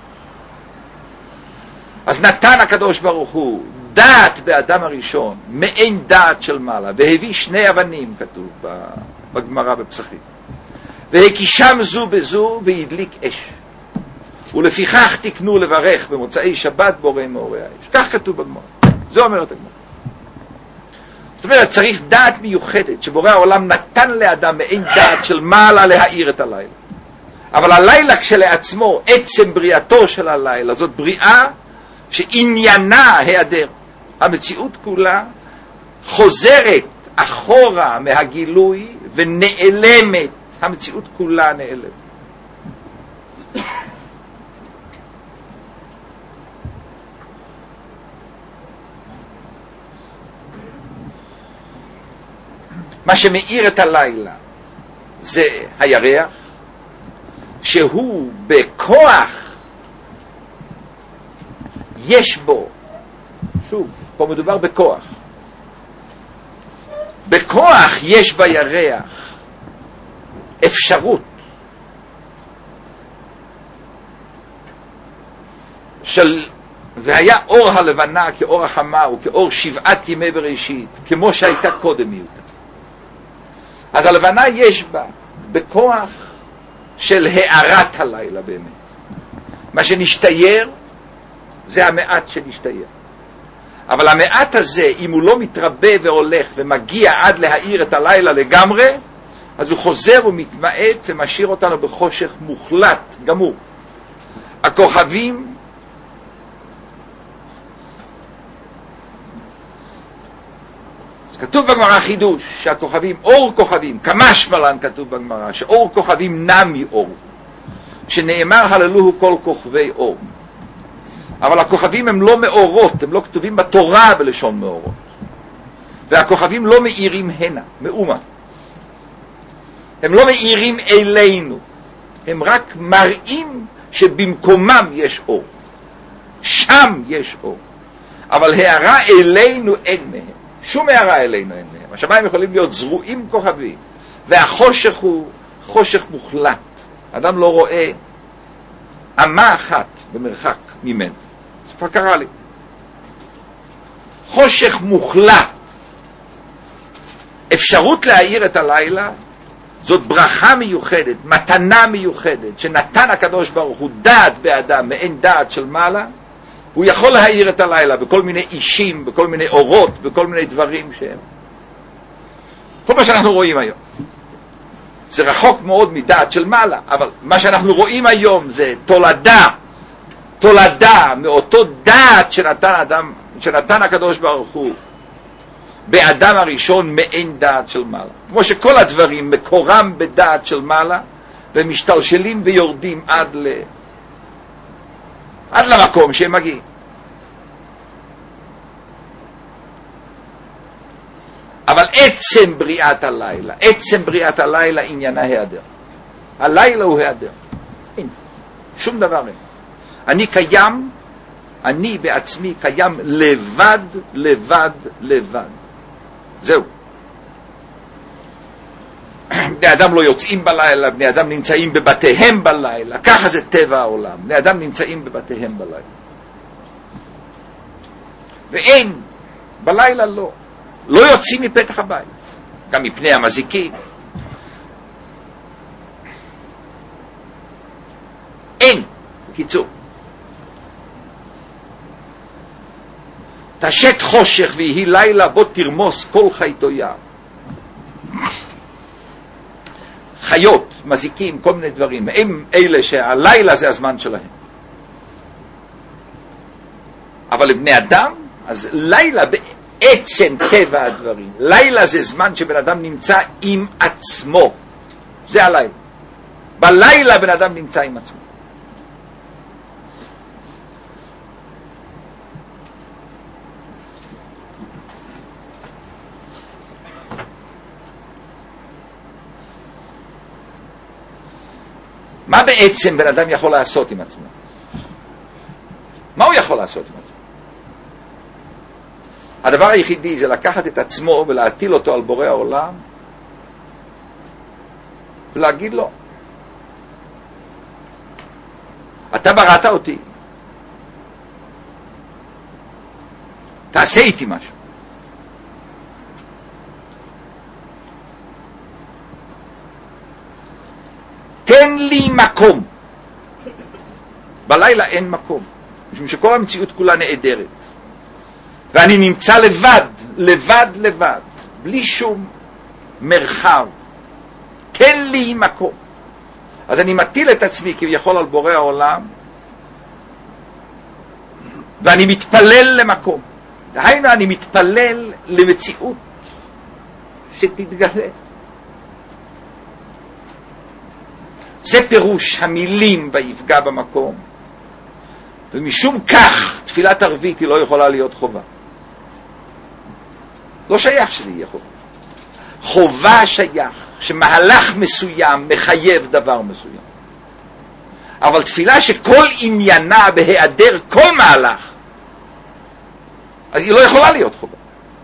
A: אז נתן הקדוש ברוך הוא דעת באדם הראשון, מעין דעת של מעלה, והביא שני אבנים, כתוב בגמרא בפסחים, והקישם זו בזו והדליק אש. ולפיכך תקנו לברך במוצאי שבת בורא מאורי האש. כך כתוב בגמרא. זה אומרת הגמרא. זאת אומרת, צריך דעת מיוחדת שבורא העולם נתן לאדם מעין דעת של מעלה להאיר את הלילה. אבל הלילה כשלעצמו, עצם בריאתו של הלילה, זאת בריאה שעניינה היעדר. המציאות כולה חוזרת אחורה מהגילוי ונעלמת. המציאות כולה נעלמת. מה שמאיר את הלילה זה הירח, שהוא בכוח יש בו, שוב, פה מדובר בכוח, בכוח יש בירח אפשרות של, והיה אור הלבנה כאור החמה וכאור שבעת ימי בראשית, כמו שהייתה קודם מיעוטה. אז הלבנה יש בה בכוח של הארת הלילה באמת. מה שנשתייר זה המעט שנשתייר. אבל המעט הזה, אם הוא לא מתרבה והולך ומגיע עד להאיר את הלילה לגמרי, אז הוא חוזר ומתמעט ומשאיר אותנו בחושך מוחלט, גמור. הכוכבים, כתוב בגמרא חידוש שהכוכבים, אור כוכבים, כמשמלן כתוב בגמרא, שאור כוכבים נע מאור, שנאמר הללוהו כל כוכבי אור. אבל הכוכבים הם לא מאורות, הם לא כתובים בתורה בלשון מאורות. והכוכבים לא מאירים הנה, מאומה. הם לא מאירים אלינו, הם רק מראים שבמקומם יש אור. שם יש אור. אבל הערה אלינו אין מהם. שום הערה אלינו אין מהם. השמיים יכולים להיות זרועים כוכבים, והחושך הוא חושך מוחלט. אדם לא רואה אמה אחת במרחק ממנו. זה כבר קרה לי. חושך מוחלט. אפשרות להאיר את הלילה, זאת ברכה מיוחדת, מתנה מיוחדת, שנתן הקדוש ברוך הוא דעת באדם, מעין דעת של מעלה, הוא יכול להאיר את הלילה בכל מיני אישים, בכל מיני אורות, בכל מיני דברים שהם. כל מה שאנחנו רואים היום. זה רחוק מאוד מדעת של מעלה, אבל מה שאנחנו רואים היום זה תולדה, תולדה מאותו דעת שנתן אדם, שנתן הקדוש ברוך הוא באדם הראשון מעין דעת של מעלה. כמו שכל הדברים מקורם בדעת של מעלה, ומשתלשלים ויורדים עד ל... עד למקום שהם מגיעים. אבל עצם בריאת הלילה, עצם בריאת הלילה עניינה היעדר. הלילה הוא היעדר. אין. שום דבר אין. אני קיים, אני בעצמי קיים לבד, לבד, לבד. זהו. בני אדם לא יוצאים בלילה, בני אדם נמצאים בבתיהם בלילה, ככה זה טבע העולם, בני אדם נמצאים בבתיהם בלילה. ואין, בלילה לא, לא יוצאים מפתח הבית, גם מפני המזיקים. אין, בקיצור. תשת חושך ויהי לילה בו תרמוס כל חייתו יער. חיות, מזיקים, כל מיני דברים, הם אלה שהלילה זה הזמן שלהם. אבל לבני אדם, אז לילה בעצם טבע הדברים. לילה זה זמן שבן אדם נמצא עם עצמו. זה הלילה. בלילה בן אדם נמצא עם עצמו. מה בעצם בן אדם יכול לעשות עם עצמו? מה הוא יכול לעשות עם עצמו? הדבר היחידי זה לקחת את עצמו ולהטיל אותו על בורא העולם ולהגיד לו, אתה בראת אותי, תעשה איתי משהו. תן לי מקום. בלילה אין מקום, משום שכל המציאות כולה נעדרת. ואני נמצא לבד, לבד, לבד, בלי שום מרחב. תן לי מקום. אז אני מטיל את עצמי כביכול על בורא העולם, ואני מתפלל למקום. דהיינו, אני מתפלל למציאות שתתגלה. זה פירוש המילים ויפגע במקום. ומשום כך תפילת ערבית היא לא יכולה להיות חובה. לא שייך שזה יהיה חובה. חובה שייך, שמהלך מסוים מחייב דבר מסוים. אבל תפילה שכל עניינה בהיעדר כל מהלך, אז היא לא יכולה להיות חובה.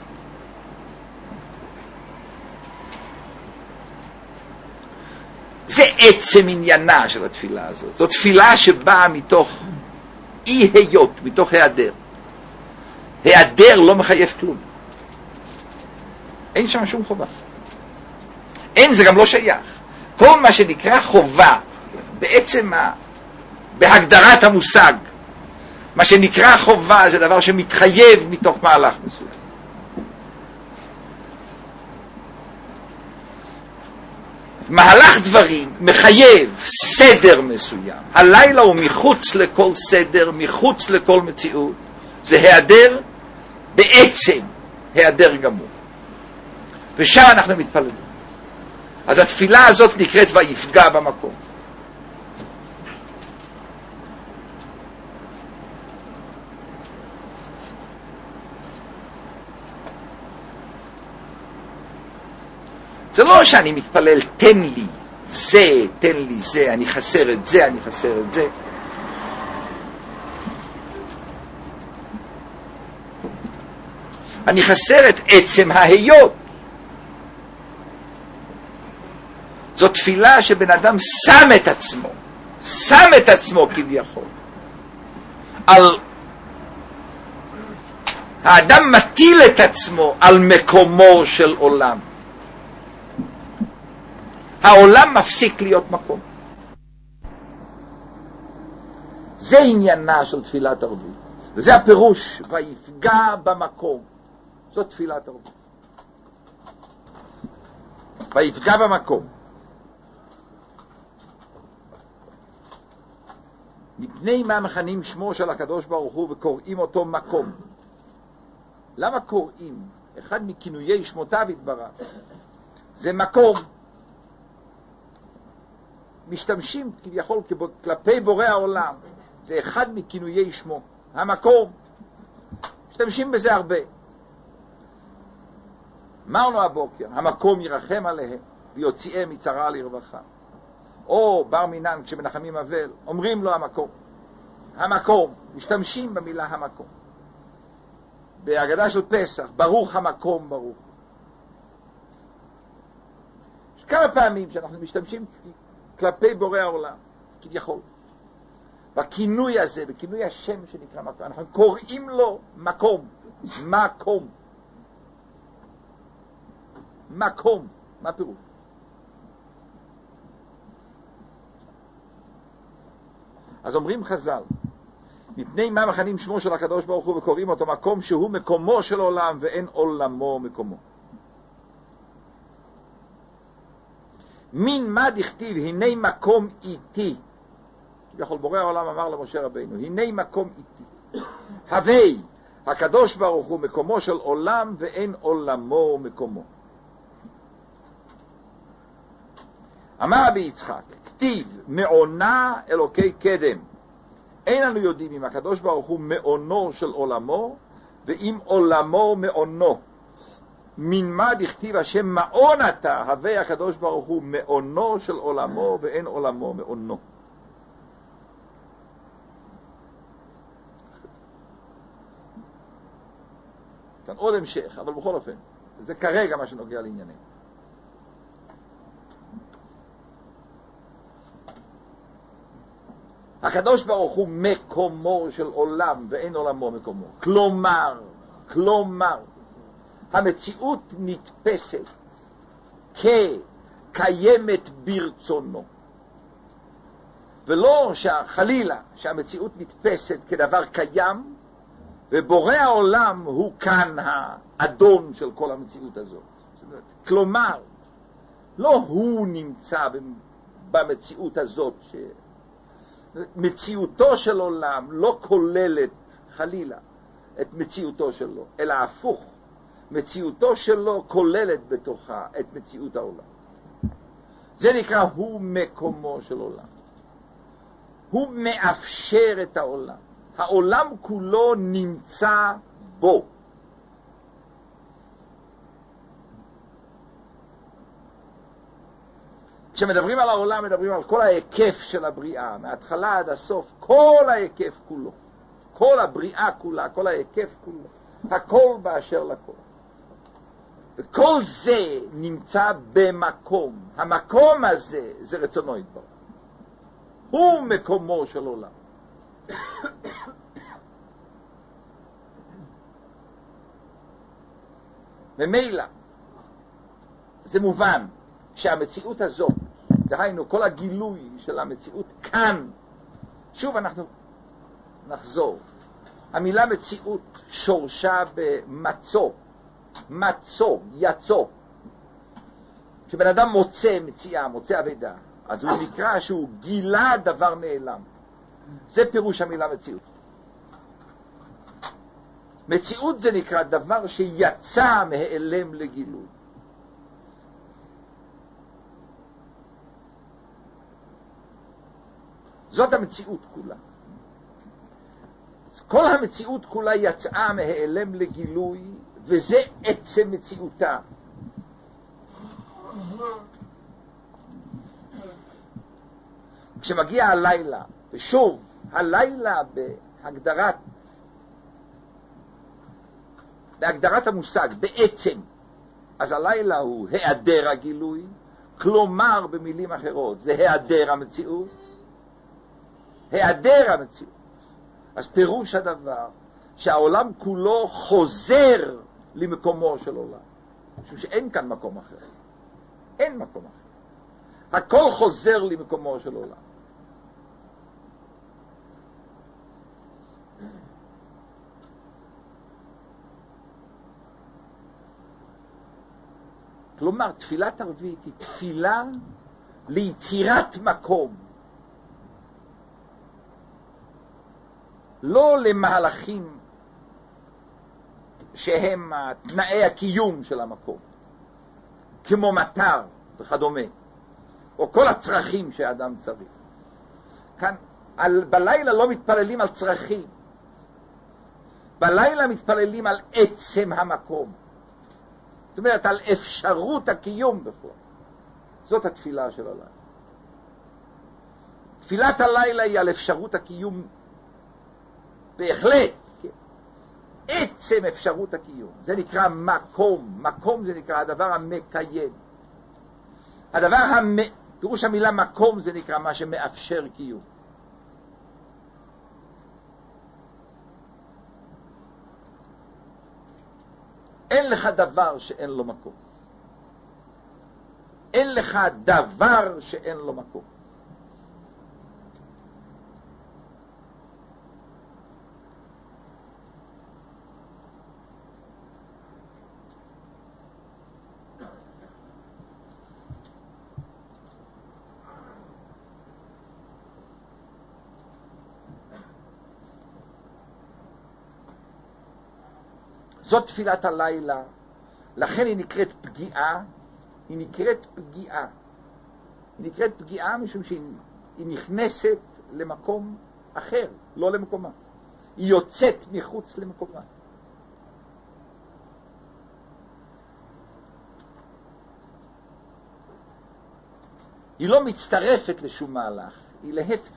A: זה עצם עניינה של התפילה הזאת. זו תפילה שבאה מתוך אי היות, מתוך היעדר. היעדר לא מחייב כלום. אין שם שום חובה. אין, זה גם לא שייך. כל מה שנקרא חובה, בעצם ה... בהגדרת המושג, מה שנקרא חובה זה דבר שמתחייב מתוך מהלך מסוים. מהלך דברים מחייב סדר מסוים. הלילה הוא מחוץ לכל סדר, מחוץ לכל מציאות. זה היעדר בעצם, היעדר גמור. ושם אנחנו מתפללים. אז התפילה הזאת נקראת ויפגע במקום. זה לא שאני מתפלל, תן לי זה, תן לי זה, אני חסר את זה, אני חסר את זה. אני חסר את עצם ההיות. זו תפילה שבן אדם שם את עצמו, שם את עצמו כביכול. על... האדם מטיל את עצמו על מקומו של עולם. העולם מפסיק להיות מקום. זה עניינה של תפילת ערבית. וזה הפירוש, ויפגע במקום. זו תפילת ערבית. ויפגע במקום. מפני מה מכנים שמו של הקדוש ברוך הוא וקוראים אותו מקום. למה קוראים? אחד מכינויי שמותיו יתברך. זה מקום. משתמשים כביכול כלפי בורא העולם. זה אחד מכינויי שמו. המקום. משתמשים בזה הרבה. אמרנו הבוקר, המקום ירחם עליהם ויוציאם מצרה לרווחה. או בר מינן כשמנחמים אבל, אומרים לו המקום. המקום. משתמשים במילה המקום. בהגדה של פסח, ברוך המקום ברוך. יש כמה פעמים שאנחנו משתמשים כלפי בורא העולם, כביכול. בכינוי הזה, בכינוי השם שנקרא מקום, אנחנו קוראים לו מקום. מקום. מקום. מה פירוש? אז אומרים חז"ל, מפני מה מכנים שמו של הקדוש ברוך הוא וקוראים אותו מקום שהוא מקומו של עולם ואין עולמו מקומו. מן מה דכתיב הנה מקום איתי. כביכול בורא העולם אמר למשה רבינו, הנה מקום איתי. הווי הקדוש ברוך הוא מקומו של עולם ואין עולמו מקומו. אמר רבי יצחק, כתיב מעונה אלוקי קדם. אין לנו יודעים אם הקדוש ברוך הוא מעונו של עולמו ואם עולמו מעונו. מן מה דכתיב השם מעון אתה, הווי הקדוש ברוך הוא מעונו של עולמו ואין עולמו מעונו. כאן עוד המשך, אבל בכל אופן, זה כרגע מה שנוגע לעניינים. הקדוש ברוך הוא מקומו של עולם ואין עולמו מקומו. כלומר, כלומר, המציאות נתפסת כקיימת ברצונו. ולא חלילה שהמציאות נתפסת כדבר קיים, ובורא העולם הוא כאן האדון של כל המציאות הזאת. כלומר, לא הוא נמצא במציאות הזאת, מציאותו של עולם לא כוללת חלילה את מציאותו שלו, אלא הפוך. מציאותו שלו כוללת בתוכה את מציאות העולם. זה נקרא הוא מקומו של עולם. הוא מאפשר את העולם. העולם כולו נמצא בו. כשמדברים על העולם, מדברים על כל ההיקף של הבריאה, מההתחלה עד הסוף, כל ההיקף כולו, כל הבריאה כולה, כל ההיקף כולו, הכל באשר לכל. וכל זה נמצא במקום. המקום הזה זה רצונו יתברך. הוא מקומו של עולם. ממילא, זה מובן שהמציאות הזאת, דהיינו כל הגילוי של המציאות כאן, שוב אנחנו נחזור, המילה מציאות שורשה במצוא, מצוא, יצוא. כשבן אדם מוצא מציאה, מוצא עבדה, אז הוא נקרא שהוא גילה דבר נעלם. זה פירוש המילה מציאות. מציאות זה נקרא דבר שיצא מהיעלם לגילוי. זאת המציאות כולה. כל המציאות כולה יצאה מהיעלם לגילוי, וזה עצם מציאותה. כשמגיע הלילה, ושוב, הלילה בהגדרת, בהגדרת המושג, בעצם, אז הלילה הוא היעדר הגילוי, כלומר במילים אחרות, זה היעדר המציאות, היעדר המציאות. אז פירוש הדבר, שהעולם כולו חוזר למקומו של עולם. משום שאין כאן מקום אחר. אין מקום אחר. הכל חוזר למקומו של עולם. כלומר, תפילת ערבית היא תפילה ליצירת מקום. לא למהלכים שהם תנאי הקיום של המקום, כמו מטר וכדומה, או כל הצרכים שהאדם צריך. כאן, על, בלילה לא מתפללים על צרכים. בלילה מתפללים על עצם המקום. זאת אומרת, על אפשרות הקיום בכלל. זאת התפילה של הלילה. תפילת הלילה היא על אפשרות הקיום בהחלט. כן. עצם אפשרות הקיום. זה נקרא מקום. מקום זה נקרא הדבר המקיים. הדבר המ... פירוש המילה מקום זה נקרא מה שמאפשר קיום. אין לך דבר שאין לו מקום. אין לך דבר שאין לו מקום. זאת תפילת הלילה, לכן היא נקראת פגיעה, היא נקראת פגיעה. היא נקראת פגיעה משום שהיא נכנסת למקום אחר, לא למקומה. היא יוצאת מחוץ למקומה. היא לא מצטרפת לשום מהלך, היא להפך.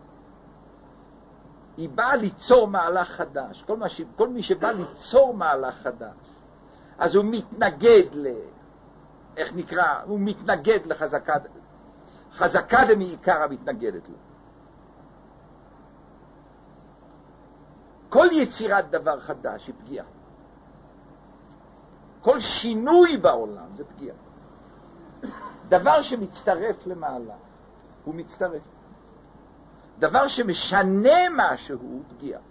A: היא באה ליצור מהלך חדש. כל, ש... כל מי שבא ליצור מהלך חדש, אז הוא מתנגד ל... איך נקרא? הוא מתנגד לחזקה, חזקה דמעיקרא מתנגדת לו. כל יצירת דבר חדש היא פגיעה. כל שינוי בעולם זה פגיעה. דבר שמצטרף למהלך, הוא מצטרף. דבר שמשנה משהו הוא פגיעה.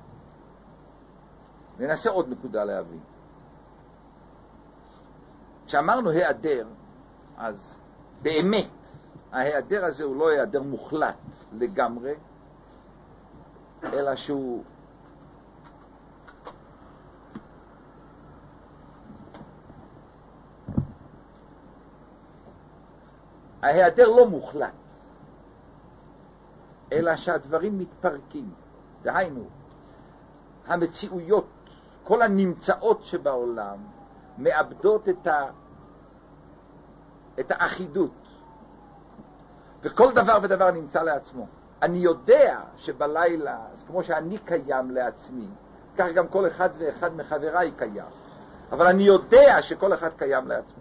A: ננסה עוד נקודה להבין. כשאמרנו היעדר, אז באמת ההיעדר הזה הוא לא היעדר מוחלט לגמרי, אלא שהוא ההיעדר לא מוחלט, אלא שהדברים מתפרקים. דהיינו, המציאויות, כל הנמצאות שבעולם, מאבדות את, ה... את האחידות. וכל דבר ודבר נמצא לעצמו. אני יודע שבלילה, אז כמו שאני קיים לעצמי, כך גם כל אחד ואחד מחבריי קיים. אבל אני יודע שכל אחד קיים לעצמו.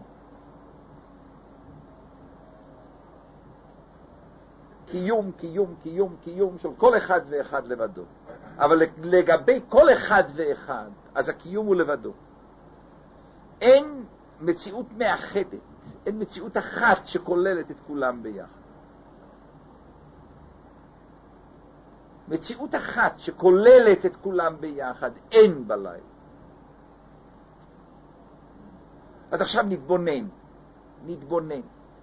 A: קיום, קיום, קיום, קיום של כל אחד ואחד לבדו. אבל לגבי כל אחד ואחד, אז הקיום הוא לבדו. אין מציאות מאחדת, אין מציאות אחת שכוללת את כולם ביחד. מציאות אחת שכוללת את כולם ביחד, אין בלילה. אז עכשיו נתבונן, נתבונן.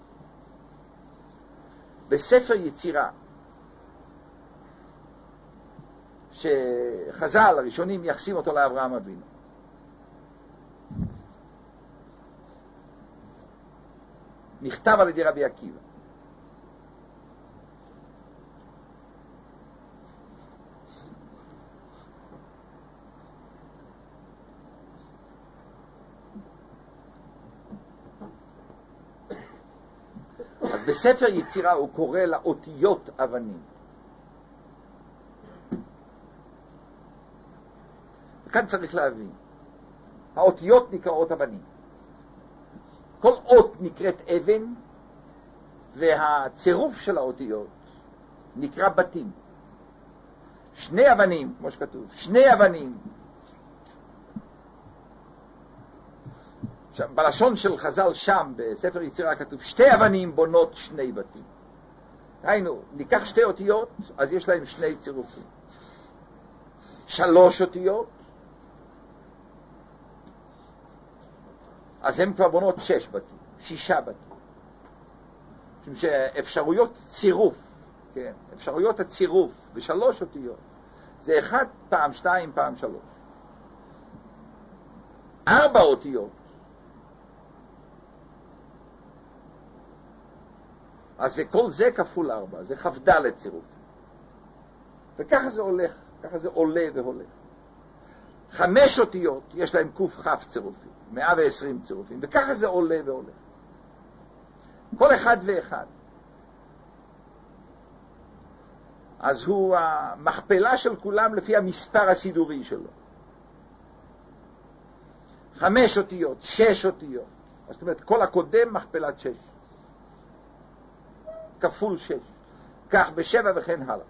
A: בספר יצירה, שחז"ל הראשונים מייחסים אותו לאברהם אבינו. נכתב על ידי רבי עקיבא. אז בספר יצירה הוא קורא לאותיות אבנים. וכאן צריך להבין, האותיות נקראות אבנים. כל אות נקראת אבן, והצירוף של האותיות נקרא בתים. שני אבנים, כמו שכתוב, שני אבנים. בלשון של חז"ל שם, בספר יצירה כתוב, שתי אבנים בונות שני בתים. היינו, ניקח שתי אותיות, אז יש להם שני צירופים. שלוש אותיות, אז הם כבר בונות שש בתים, שישה בתים. משום שאפשרויות צירוף, כן, אפשרויות הצירוף בשלוש אותיות, זה אחד פעם שתיים פעם שלוש. ארבע אותיות, אז זה, כל זה כפול ארבע, זה כ"ד צירוף. וככה זה הולך, ככה זה עולה והולך. חמש אותיות, יש להם ק"כ צירופים, מאה ועשרים צירופים, וככה זה עולה והולך. כל אחד ואחד. אז הוא המכפלה של כולם לפי המספר הסידורי שלו. חמש אותיות, שש אותיות. זאת אומרת, כל הקודם מכפלת שש. כפול שש. כך בשבע וכן הלאה.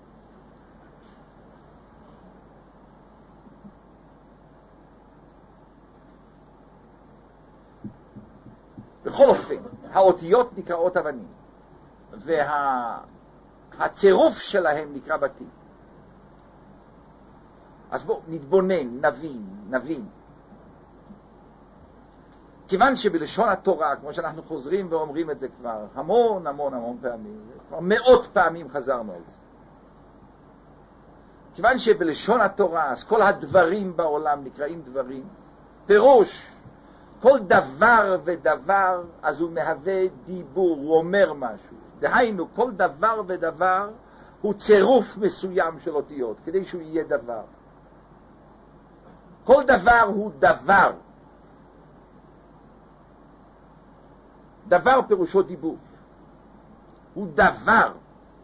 A: בכל אופן, האותיות נקראות אבנים, והצירוף שלהם נקרא בתים. אז בואו נתבונן, נבין, נבין. כיוון שבלשון התורה, כמו שאנחנו חוזרים ואומרים את זה כבר המון המון המון פעמים, כבר מאות פעמים חזרנו על זה. כיוון שבלשון התורה, אז כל הדברים בעולם נקראים דברים, פירוש, כל דבר ודבר, אז הוא מהווה דיבור, הוא אומר משהו. דהיינו, כל דבר ודבר הוא צירוף מסוים של אותיות, כדי שהוא יהיה דבר. כל דבר הוא דבר. דבר פירושו דיבור. הוא דבר.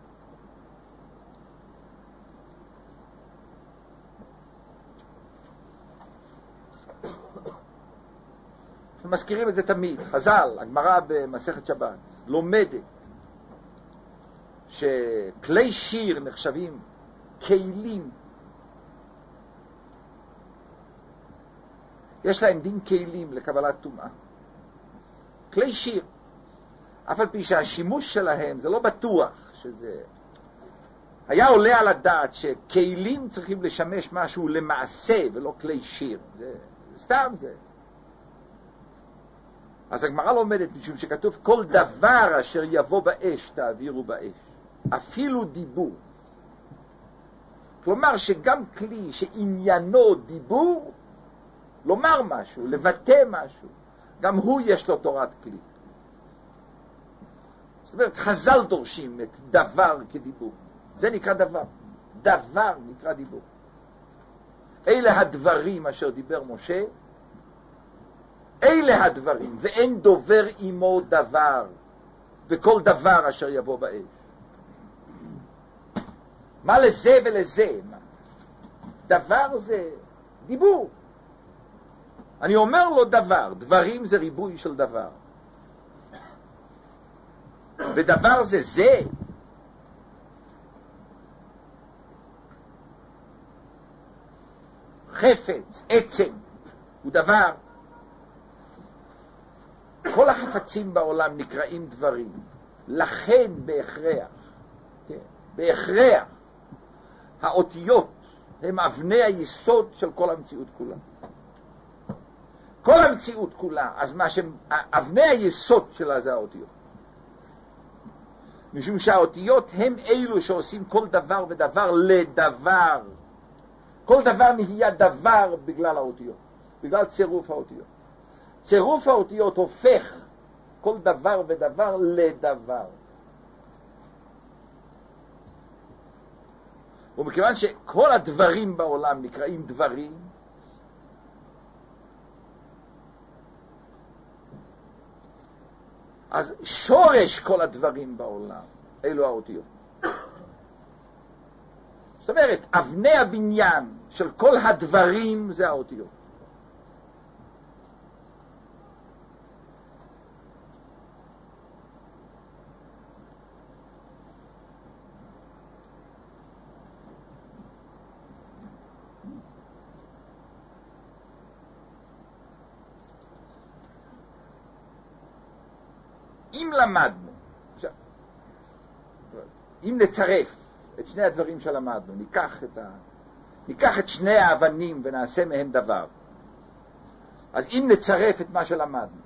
A: אנחנו מזכירים את זה תמיד. חז"ל, הגמרא במסכת שבת, לומדת שכלי שיר נחשבים כלים. יש להם דין כלים לקבלת טומאה. כלי שיר. אף על פי שהשימוש שלהם זה לא בטוח שזה... היה עולה על הדעת שכלים צריכים לשמש משהו למעשה ולא כלי שיר. זה, זה סתם זה. אז הגמרא לומדת, משום שכתוב כל דבר אשר יבוא באש תעבירו באש, אפילו דיבור. כלומר שגם כלי שעניינו דיבור, לומר משהו, לבטא משהו, גם הוא יש לו תורת כלי. זאת אומרת, חז"ל דורשים את דבר כדיבור. זה נקרא דבר. דבר נקרא דיבור. אלה הדברים אשר דיבר משה, אלה הדברים, ואין דובר עמו דבר, וכל דבר אשר יבוא באש. מה לזה ולזה? מה? דבר זה דיבור. אני אומר לו דבר, דברים זה ריבוי של דבר. ודבר זה זה. חפץ, עצם, הוא דבר. כל החפצים בעולם נקראים דברים. לכן בהכרח, כן, בהכרח, האותיות הם אבני היסוד של כל המציאות כולה. כל המציאות כולה, אז מה שאבני היסוד שלה זה האותיות. משום שהאותיות הם אלו שעושים כל דבר ודבר לדבר. כל דבר נהיה דבר בגלל האותיות, בגלל צירוף האותיות. צירוף האותיות הופך כל דבר ודבר לדבר. ומכיוון שכל הדברים בעולם נקראים דברים, אז שורש כל הדברים בעולם אלו האותיות. זאת אומרת, אבני הבניין של כל הדברים זה האותיות. אם למדנו, אם נצרף את שני הדברים שלמדנו, ניקח את, ה... ניקח את שני האבנים ונעשה מהם דבר, אז אם נצרף את מה שלמדנו,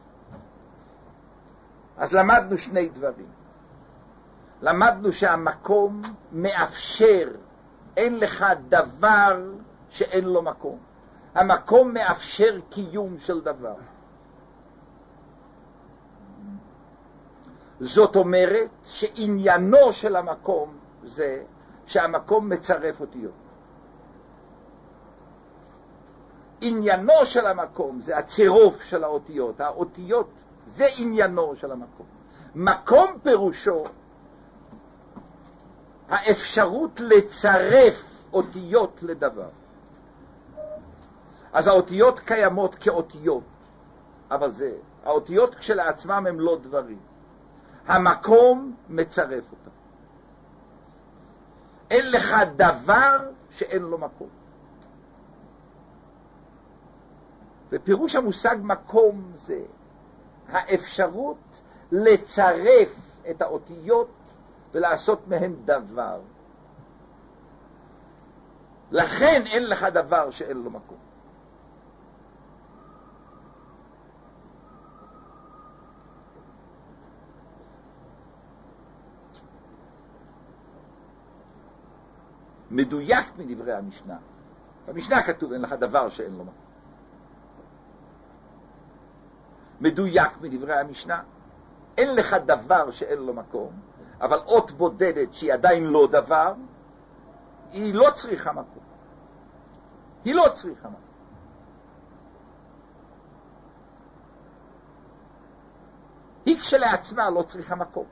A: אז למדנו שני דברים. למדנו שהמקום מאפשר, אין לך דבר שאין לו מקום. המקום מאפשר קיום של דבר. זאת אומרת שעניינו של המקום זה שהמקום מצרף אותיות. עניינו של המקום זה הצירוף של האותיות. האותיות זה עניינו של המקום. מקום פירושו האפשרות לצרף אותיות לדבר. אז האותיות קיימות כאותיות, אבל זה, האותיות כשלעצמם הם לא דברים. המקום מצרף אותם. אין לך דבר שאין לו מקום. ופירוש המושג מקום זה האפשרות לצרף את האותיות ולעשות מהם דבר. לכן אין לך דבר שאין לו מקום. מדויק מדברי המשנה. במשנה כתוב אין לך דבר שאין לו מקום. מדויק מדברי המשנה, אין לך דבר שאין לו מקום, אבל אות בודדת שהיא עדיין לא דבר, היא לא צריכה מקום. היא לא צריכה מקום. היא כשלעצמה לא צריכה מקום.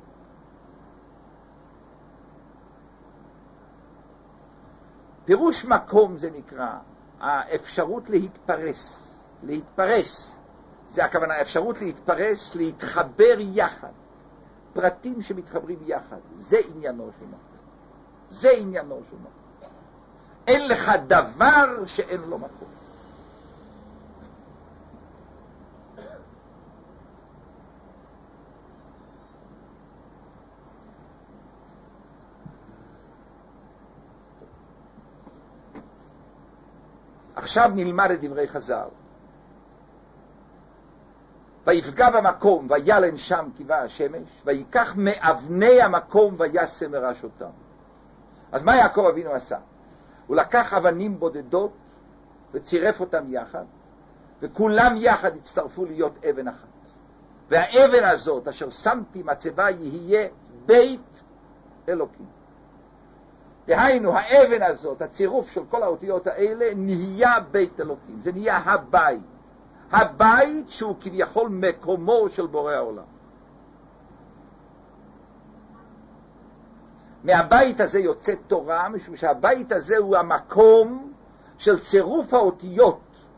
A: פירוש מקום זה נקרא האפשרות להתפרס. להתפרס זה הכוונה, האפשרות להתפרס, להתחבר יחד. פרטים שמתחברים יחד. זה עניינו של מקום. זה עניינו של מקום. אין לך דבר שאין לו מקום. עכשיו נלמד את דברי חז"ל. ויפגע במקום וילן שם כיבה השמש, ויקח מאבני המקום וישם מראשותם. אז מה יעקב אבינו עשה? הוא לקח אבנים בודדות וצירף אותם יחד, וכולם יחד הצטרפו להיות אבן אחת. והאבן הזאת אשר שמתי מצבה יהיה בית אלוקים. דהיינו, האבן הזאת, הצירוף של כל האותיות האלה, נהיה בית אלוקים. זה נהיה הבית. הבית שהוא כביכול מקומו של בורא העולם. מהבית הזה יוצא תורה, משום שהבית הזה הוא המקום של צירוף האותיות,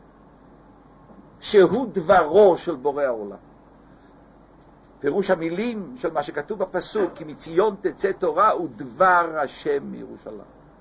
A: שהוא דברו של בורא העולם. פירוש המילים של מה שכתוב בפסוק, כי מציון תצא תורה, הוא דבר השם מירושלים.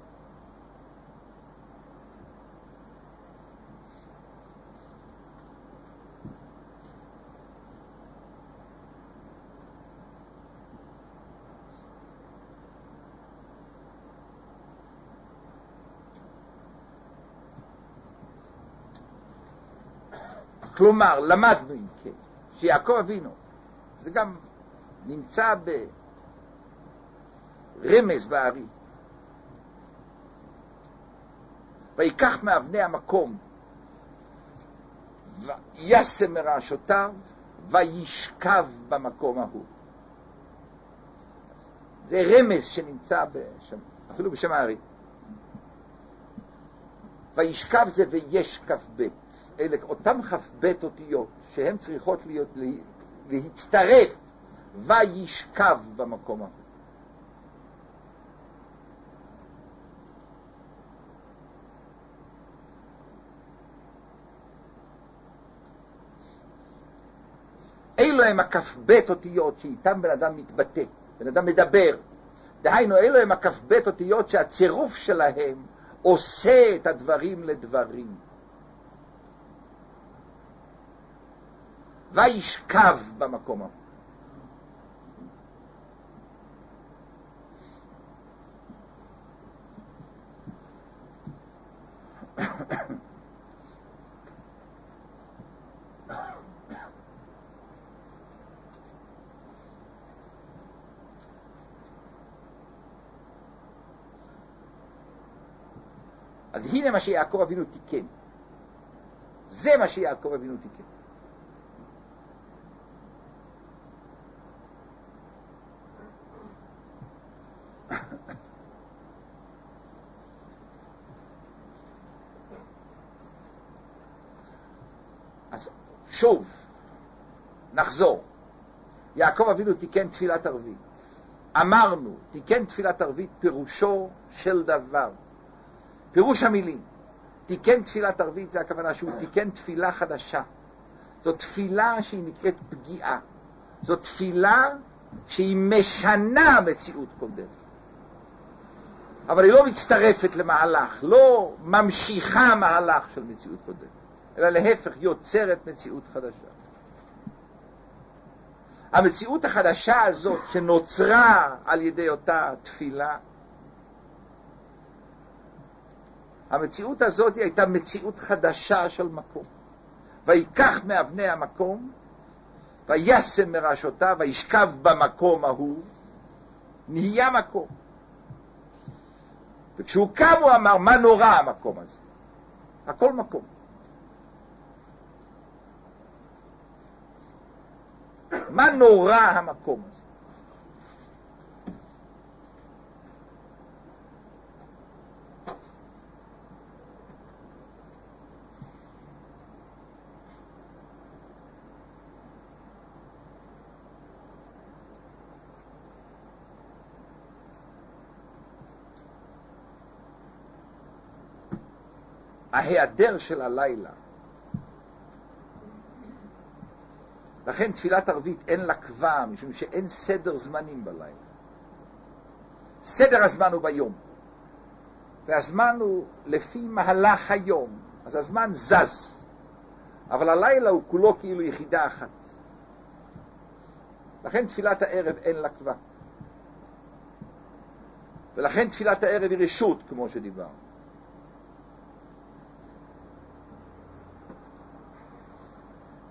A: כלומר, למדנו אם כן, שיעקב אבינו, זה גם נמצא ברמז בארי, ויקח מאבני המקום וישם מראשותיו וישכב במקום ההוא. זה רמז שנמצא בשם, אפילו בשם הארי. וישכב זה וישכב בית, אלה אותם כ"ב אותיות שהן צריכות להיות להצטרף וישכב במקום הזה. אלו הם הכ"ב אותיות שאיתם בן אדם מתבטא, בן אדם מדבר. דהיינו, אלו הם הכ"ב אותיות שהצירוף שלהם עושה את הדברים לדברים. וישכב במקום הזה. אז הנה מה שיעקב אבינו תיקן. זה מה שיעקב אבינו תיקן. אז שוב, נחזור. יעקב אבינו תיקן תפילת ערבית. אמרנו, תיקן תפילת ערבית פירושו של דבר. פירוש המילים. תיקן תפילת ערבית זה הכוונה שהוא תיקן תפילה חדשה. זו תפילה שהיא נקראת פגיעה. זו תפילה שהיא משנה מציאות קודמת. אבל היא לא מצטרפת למהלך, לא ממשיכה מהלך של מציאות קודמת, אלא להפך יוצרת מציאות חדשה. המציאות החדשה הזאת שנוצרה על ידי אותה תפילה, המציאות הזאת הייתה מציאות חדשה של מקום. ויקח מאבני המקום, וישם מראשותיו, וישכב במקום ההוא, נהיה מקום. וכשהוא קם הוא אמר, מה נורא המקום הזה? הכל מקום. מה נורא המקום הזה? ההיעדר של הלילה. לכן תפילת ערבית אין לה קבע, משום שאין סדר זמנים בלילה. סדר הזמן הוא ביום, והזמן הוא לפי מהלך היום, אז הזמן זז, אבל הלילה הוא כולו כאילו יחידה אחת. לכן תפילת הערב אין לה קבע, ולכן תפילת הערב היא רשות, כמו שדיברנו.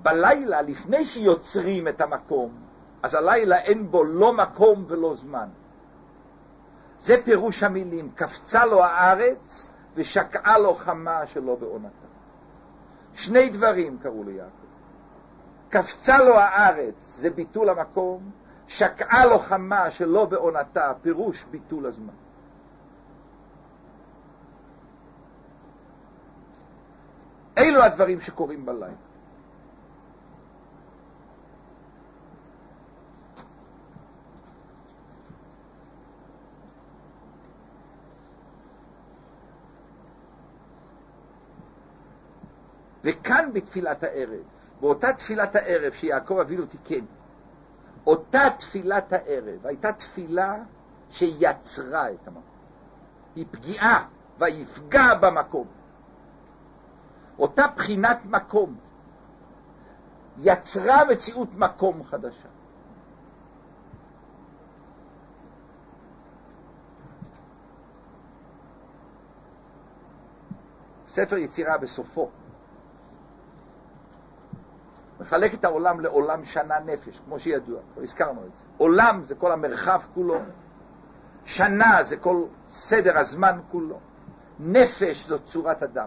A: בלילה, לפני שיוצרים את המקום, אז הלילה אין בו לא מקום ולא זמן. זה פירוש המילים, קפצה לו הארץ ושקעה לו חמה שלא בעונתה. שני דברים קראו ליעקב. קפצה לו הארץ, זה ביטול המקום, שקעה לו חמה שלא בעונתה, פירוש ביטול הזמן. אלו הדברים שקורים בלילה. וכאן בתפילת הערב, באותה תפילת הערב שיעקב אבינו תיקן, אותה תפילת הערב הייתה תפילה שיצרה את המקום. היא פגיעה ויפגע במקום. אותה בחינת מקום יצרה מציאות מקום חדשה. ספר יצירה בסופו מחלק את העולם לעולם שנה נפש, כמו שידוע, כבר הזכרנו את זה. עולם זה כל המרחב כולו, שנה זה כל סדר הזמן כולו, נפש זו צורת אדם.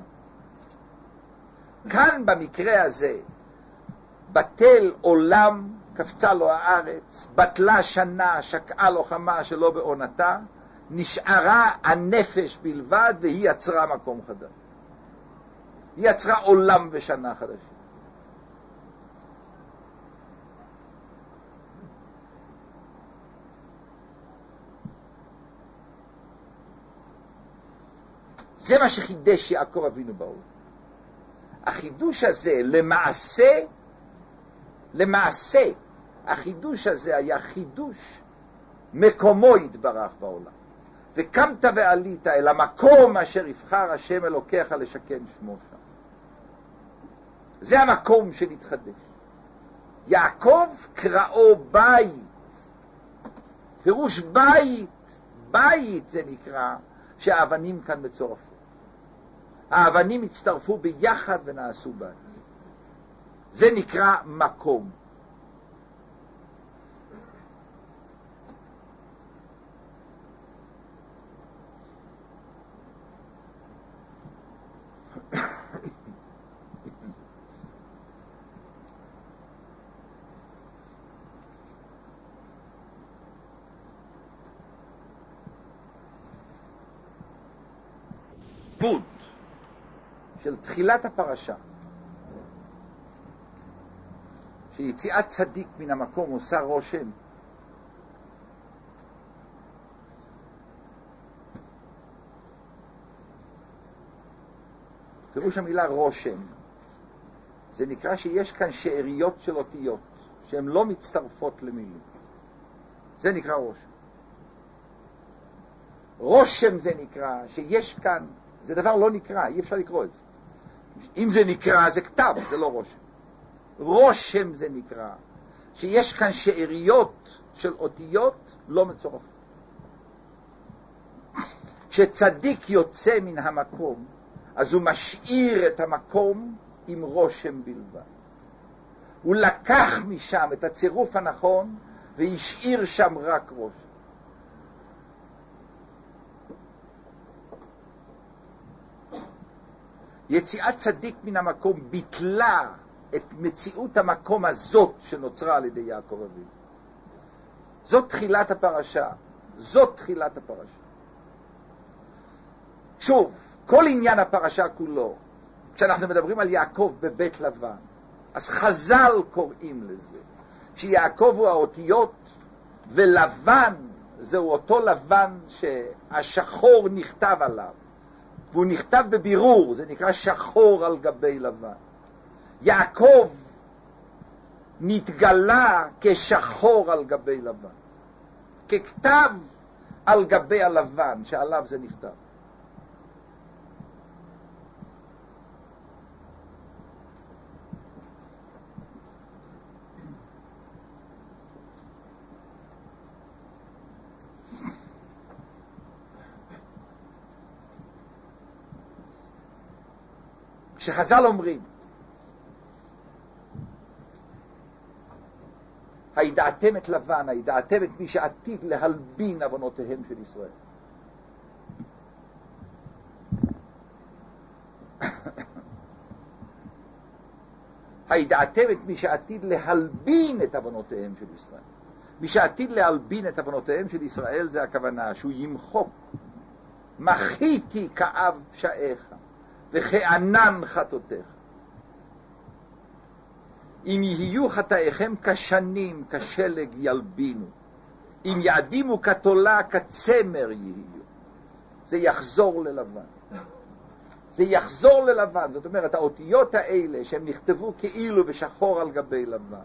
A: כאן במקרה הזה, בטל עולם, קפצה לו הארץ, בטלה שנה, שקעה לו חמה שלא בעונתה, נשארה הנפש בלבד, והיא יצרה מקום חדש. היא יצרה עולם ושנה חדשים. זה מה שחידש יעקב אבינו בעולם. החידוש הזה למעשה, למעשה, החידוש הזה היה חידוש מקומו יתברך בעולם. וקמת ועלית אל המקום אשר יבחר השם אלוקיך לשכן שמו שם. זה המקום שנתחדש. יעקב קראו בית. פירוש בית, בית זה נקרא שהאבנים כאן מצורפות. האבנים הצטרפו ביחד ונעשו בית. זה נקרא מקום. בוד של תחילת הפרשה, שיציאת צדיק מן המקום עושה רושם. פירוש המילה רושם, זה נקרא שיש כאן שאריות של אותיות, שהן לא מצטרפות למילים. זה נקרא רושם. רושם זה נקרא שיש כאן, זה דבר לא נקרא, אי אפשר לקרוא את זה. אם זה נקרא, זה כתב, זה לא רושם. רושם זה נקרא, שיש כאן שאריות של אותיות לא מצורפות. כשצדיק יוצא מן המקום, אז הוא משאיר את המקום עם רושם בלבד. הוא לקח משם את הצירוף הנכון, והשאיר שם רק רושם. יציאת צדיק מן המקום ביטלה את מציאות המקום הזאת שנוצרה על ידי יעקב אבינו. זאת תחילת הפרשה. זאת תחילת הפרשה. שוב, כל עניין הפרשה כולו, כשאנחנו מדברים על יעקב בבית לבן, אז חז"ל קוראים לזה, שיעקב הוא האותיות, ולבן זהו אותו לבן שהשחור נכתב עליו. והוא נכתב בבירור, זה נקרא שחור על גבי לבן. יעקב נתגלה כשחור על גבי לבן, ככתב על גבי הלבן שעליו זה נכתב. כשחז"ל אומרים הידעתם את לבן, הידעתם את מי שעתיד להלבין עוונותיהם של ישראל. הידעתם את מי שעתיד להלבין את עוונותיהם של ישראל. מי שעתיד להלבין את עוונותיהם של ישראל זה הכוונה שהוא ימחוק. מחיתי כאב פשעיך וכענן חטאותיך. אם יהיו חטאיכם כשנים כשלג ילבינו, אם יעדימו כתולה כצמר יהיו. זה יחזור ללבן. זה יחזור ללבן. זאת אומרת, האותיות האלה שהם נכתבו כאילו בשחור על גבי לבן.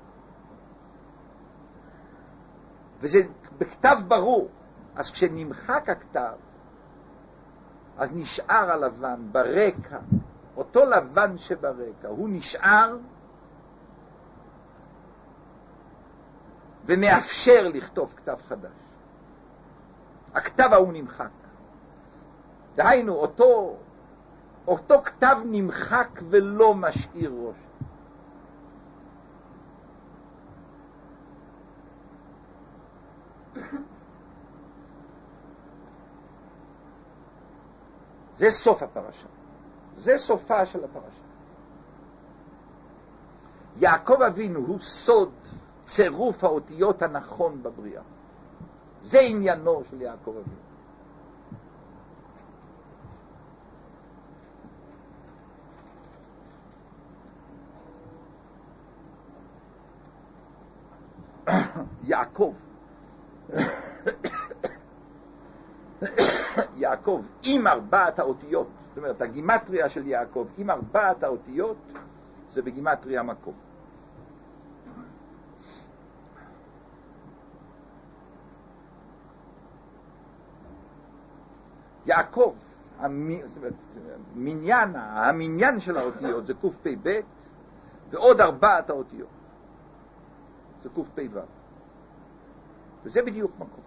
A: וזה בכתב ברור. אז כשנמחק הכתב, אז נשאר הלבן ברקע. אותו לבן שברקע, הוא נשאר ומאפשר לכתוב כתב חדש. הכתב ההוא נמחק. דהיינו, אותו, אותו כתב נמחק ולא משאיר ראש. זה סוף הפרשה. זה סופה של הפרשה. יעקב אבינו הוא סוד צירוף האותיות הנכון בבריאה. זה עניינו של יעקב אבינו. יעקב יעקב עם ארבעת האותיות, זאת אומרת הגימטריה של יעקב עם ארבעת האותיות זה בגימטריה מקום. יעקב, המניין, המניין של האותיות זה קוף פי ב' ועוד ארבעת האותיות זה קוף פי ו', וזה בדיוק מקום.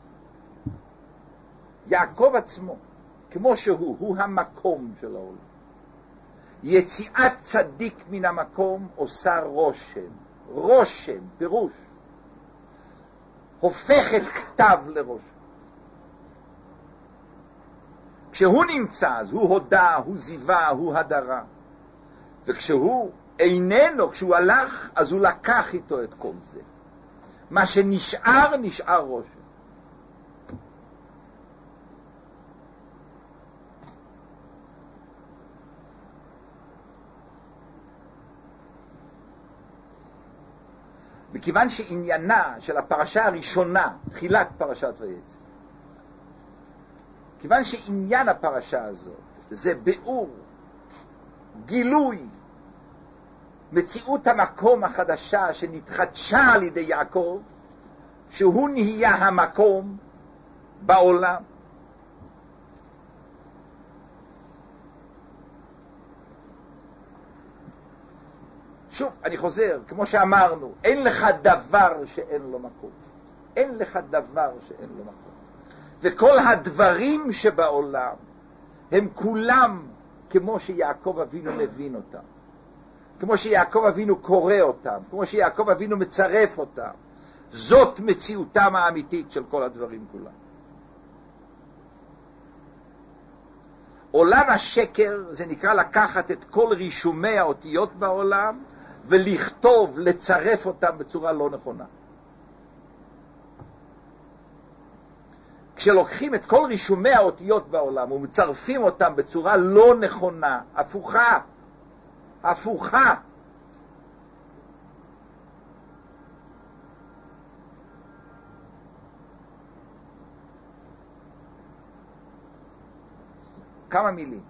A: יעקב עצמו, כמו שהוא, הוא המקום של העולם. יציאת צדיק מן המקום עושה רושם. רושם, פירוש. הופכת כתב לרושם. כשהוא נמצא, אז הוא הודע, הוא זיווה, הוא הדרה. וכשהוא איננו, כשהוא הלך, אז הוא לקח איתו את כל זה. מה שנשאר, נשאר רושם. מכיוון שעניינה של הפרשה הראשונה, תחילת פרשת ויצא, כיוון שעניין הפרשה הזאת זה ביאור, גילוי, מציאות המקום החדשה שנתחדשה על ידי יעקב, שהוא נהיה המקום בעולם. שוב, אני חוזר, כמו שאמרנו, אין לך דבר שאין לו מקום. אין לך דבר שאין לו מקום. וכל הדברים שבעולם הם כולם כמו שיעקב אבינו מבין אותם. כמו שיעקב אבינו קורא אותם. כמו שיעקב אבינו מצרף אותם. זאת מציאותם האמיתית של כל הדברים כולם. עולם השקר זה נקרא לקחת את כל רישומי האותיות בעולם ולכתוב, לצרף אותם בצורה לא נכונה. כשלוקחים את כל רישומי האותיות בעולם ומצרפים אותם בצורה לא נכונה, הפוכה, הפוכה, כמה מילים.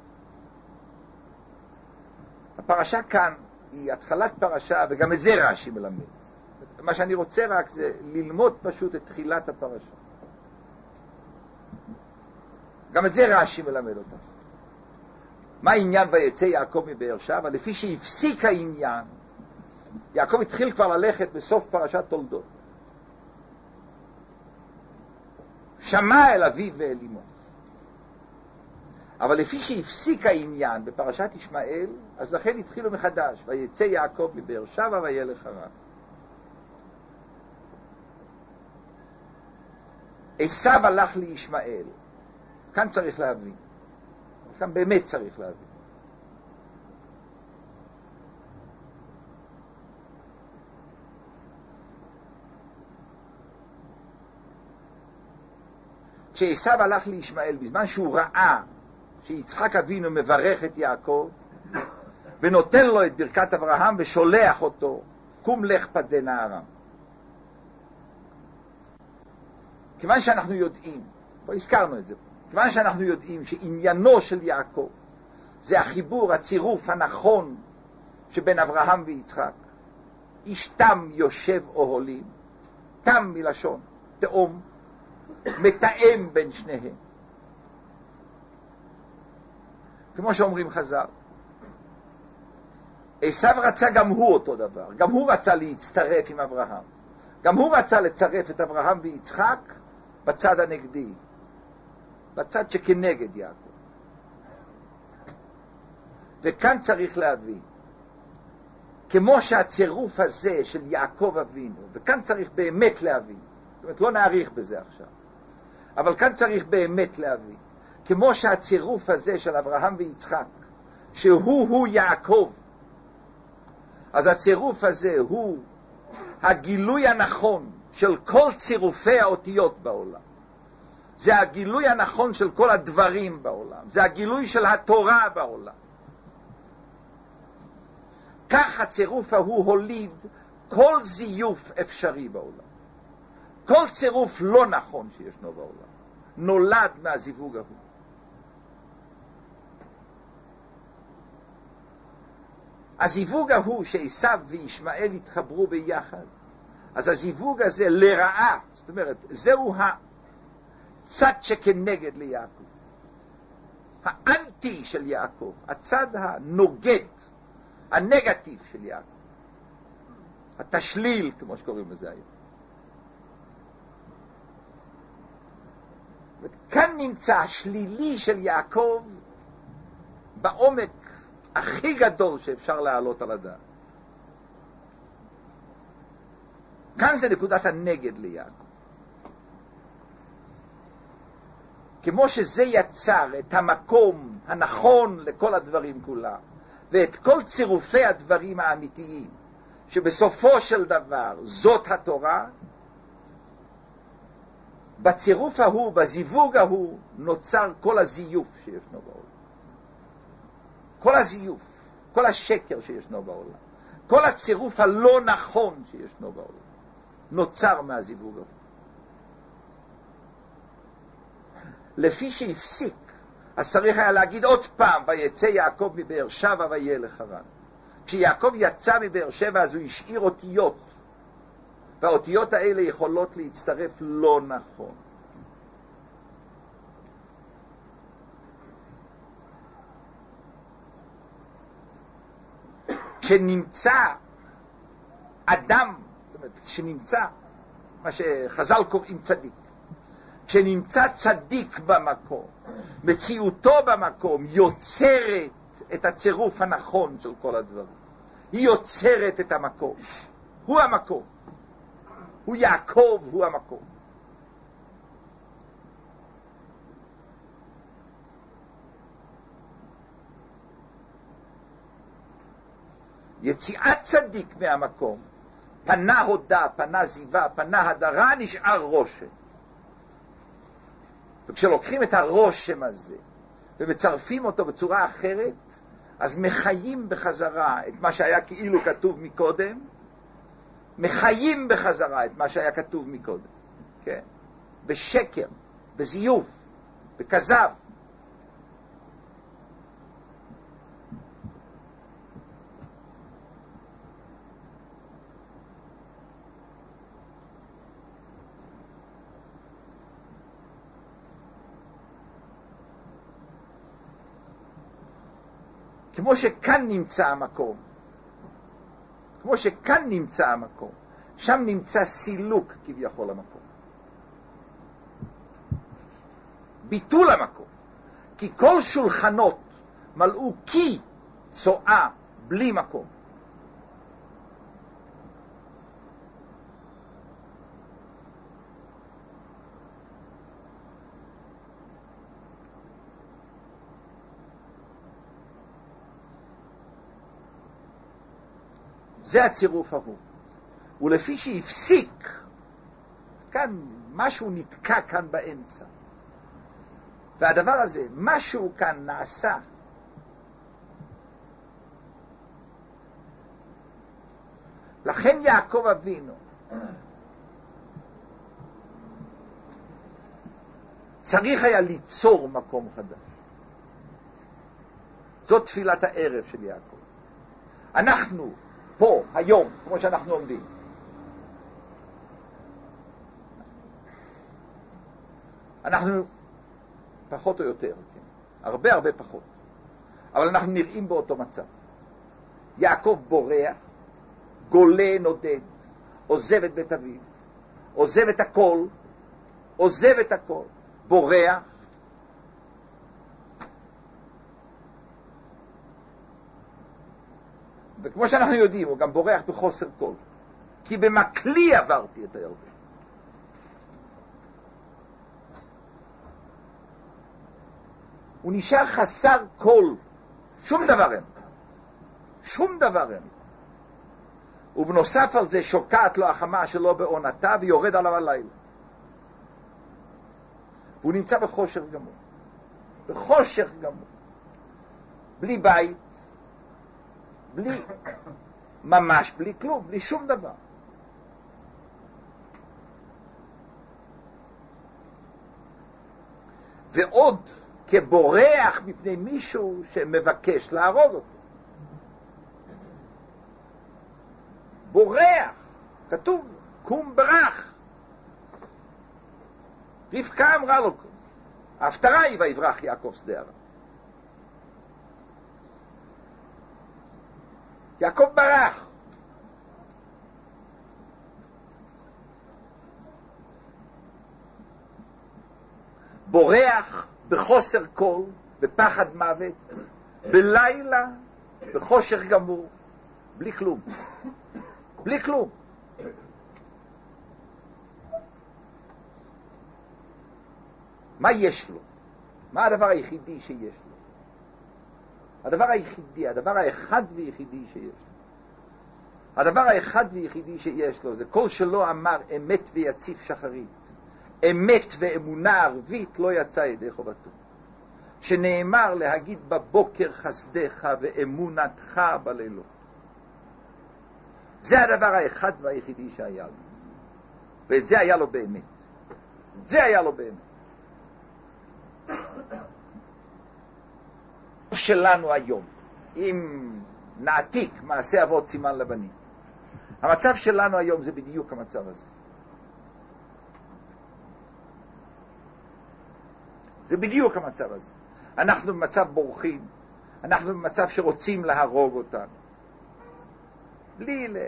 A: הפרשה כאן היא התחלת פרשה, וגם את זה רש"י מלמד. מה שאני רוצה רק זה ללמוד פשוט את תחילת הפרשה. גם את זה רש"י מלמד אותה. מה העניין ויצא יעקב מבאר שבע? לפי שהפסיק העניין, יעקב התחיל כבר ללכת בסוף פרשת תולדות. שמע אל אביו ואל אמו. אבל לפי שהפסיק העניין בפרשת ישמעאל, אז לכן התחילו מחדש. ויצא יעקב מבאר שבע וילך חרן. עשיו הלך לישמעאל. כאן צריך להבין. כאן באמת צריך להבין. כשעשיו הלך לישמעאל, בזמן שהוא ראה שיצחק אבינו מברך את יעקב ונותן לו את ברכת אברהם ושולח אותו, קום לך פדנה ארם. כיוון שאנחנו יודעים, כבר הזכרנו את זה, כיוון שאנחנו יודעים שעניינו של יעקב זה החיבור, הצירוף הנכון שבין אברהם ויצחק, איש תם יושב אוהלים, תם מלשון תאום, מתאם בין שניהם. כמו שאומרים חז"ל, עשיו רצה גם הוא אותו דבר, גם הוא רצה להצטרף עם אברהם, גם הוא רצה לצרף את אברהם ויצחק בצד הנגדי, בצד שכנגד יעקב. וכאן צריך להבין, כמו שהצירוף הזה של יעקב אבינו, וכאן צריך באמת להבין, זאת אומרת לא נאריך בזה עכשיו, אבל כאן צריך באמת להבין, כמו שהצירוף הזה של אברהם ויצחק, שהוא הוא יעקב, אז הצירוף הזה הוא הגילוי הנכון של כל צירופי האותיות בעולם. זה הגילוי הנכון של כל הדברים בעולם. זה הגילוי של התורה בעולם. כך הצירוף ההוא הוליד כל זיוף אפשרי בעולם. כל צירוף לא נכון שישנו בעולם נולד מהזיווג ההוא. הזיווג ההוא שעשיו וישמעאל התחברו ביחד, אז הזיווג הזה לרעה, זאת אומרת, זהו הצד שכנגד ליעקב, האנטי של יעקב, הצד הנוגד, הנגטיב של יעקב, התשליל כמו שקוראים לזה היום. כאן נמצא השלילי של יעקב בעומק הכי גדול שאפשר להעלות על הדעת. כאן זה נקודת הנגד ליעקב. כמו שזה יצר את המקום הנכון לכל הדברים כולם, ואת כל צירופי הדברים האמיתיים, שבסופו של דבר זאת התורה, בצירוף ההוא, בזיווג ההוא, נוצר כל הזיוף שישנו בעולם. כל הזיוף, כל השקר שישנו בעולם, כל הצירוף הלא נכון שישנו בעולם, נוצר מהזיווג ההוא. לפי שהפסיק, אז צריך היה להגיד עוד פעם, ויצא יעקב מבאר שבע ויהיה לחרן. כשיעקב יצא מבאר שבע אז הוא השאיר אותיות, והאותיות האלה יכולות להצטרף לא נכון. כשנמצא אדם, זאת אומרת, כשנמצא מה שחז"ל קוראים צדיק, כשנמצא צדיק במקום, מציאותו במקום יוצרת את הצירוף הנכון של כל הדברים. היא יוצרת את המקום. הוא המקום. הוא יעקב, הוא המקום. יציאת צדיק מהמקום, פנה הודה, פנה זיווה, פנה הדרה, נשאר רושם. וכשלוקחים את הרושם הזה ומצרפים אותו בצורה אחרת, אז מחיים בחזרה את מה שהיה כאילו כתוב מקודם, מחיים בחזרה את מה שהיה כתוב מקודם, כן? בשקר, בזיוף, בכזב. כמו שכאן נמצא המקום, כמו שכאן נמצא המקום, שם נמצא סילוק כביכול המקום. ביטול המקום. כי כל שולחנות מלאו כי צועה בלי מקום. זה הצירוף ההוא. ולפי שהפסיק, כאן משהו נתקע כאן באמצע. והדבר הזה, משהו כאן נעשה. לכן יעקב אבינו צריך היה ליצור מקום חדש. זאת תפילת הערב של יעקב. אנחנו פה, היום, כמו שאנחנו עומדים, אנחנו פחות או יותר, כן? הרבה הרבה פחות, אבל אנחנו נראים באותו מצב. יעקב בורח, גולה נודד, עוזב את בית אביו, עוזב את הכל, עוזב את הכל, בורח, וכמו שאנחנו יודעים, הוא גם בורח בחוסר כל, כי במקלי עברתי את הירדן. הוא נשאר חסר כל, שום דבר אין, שום דבר אין. ובנוסף על זה שוקעת לו החמה שלו בעונתה ויורד עליו הלילה. והוא נמצא בחושך גמור, בחושך גמור, בלי בית, בלי, ממש בלי כלום, בלי שום דבר. ועוד כבורח מפני מישהו שמבקש להרוג אותו. בורח, כתוב, קום ברח. רבקה אמרה לו, ההפטרה היא ויברח יעקב שדה ארם. יעקב ברח. בורח בחוסר כל, בפחד מוות, בלילה, בחושך גמור, בלי כלום. בלי כלום. מה יש לו? מה הדבר היחידי שיש לו? הדבר היחידי, הדבר האחד ויחידי שיש לו. הדבר האחד ויחידי שיש לו זה כל שלא אמר אמת ויציף שחרית. אמת ואמונה ערבית לא יצא ידי חובתו. שנאמר להגיד בבוקר חסדך ואמונתך בלילות. זה הדבר האחד והיחידי שהיה לו. ואת זה היה לו באמת. זה היה לו באמת. שלנו היום, אם נעתיק מעשה אבות סימן לבנים, המצב שלנו היום זה בדיוק המצב הזה. זה בדיוק המצב הזה. אנחנו במצב בורחים, אנחנו במצב שרוצים להרוג אותנו. בלי ל...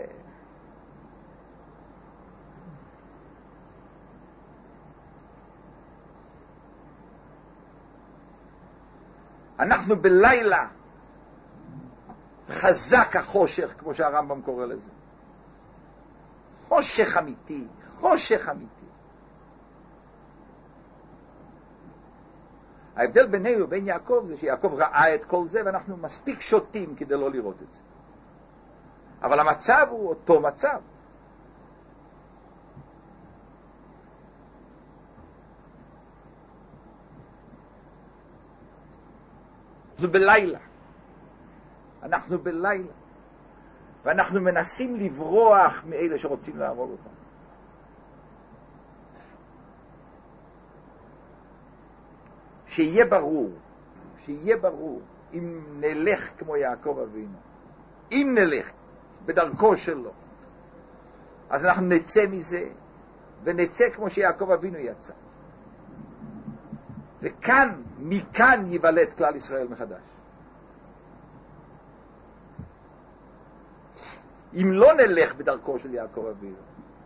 A: אנחנו בלילה חזק החושך, כמו שהרמב"ם קורא לזה. חושך אמיתי, חושך אמיתי. ההבדל בינינו ובין יעקב זה שיעקב ראה את כל זה ואנחנו מספיק שוטים כדי לא לראות את זה. אבל המצב הוא אותו מצב. אנחנו בלילה. אנחנו בלילה. ואנחנו מנסים לברוח מאלה שרוצים להרוג אותנו. שיהיה ברור, שיהיה ברור, אם נלך כמו יעקב אבינו, אם נלך בדרכו שלו, אז אנחנו נצא מזה, ונצא כמו שיעקב אבינו יצא. וכאן, מכאן ייוולד כלל ישראל מחדש. אם לא נלך בדרכו של יעקב אבינו,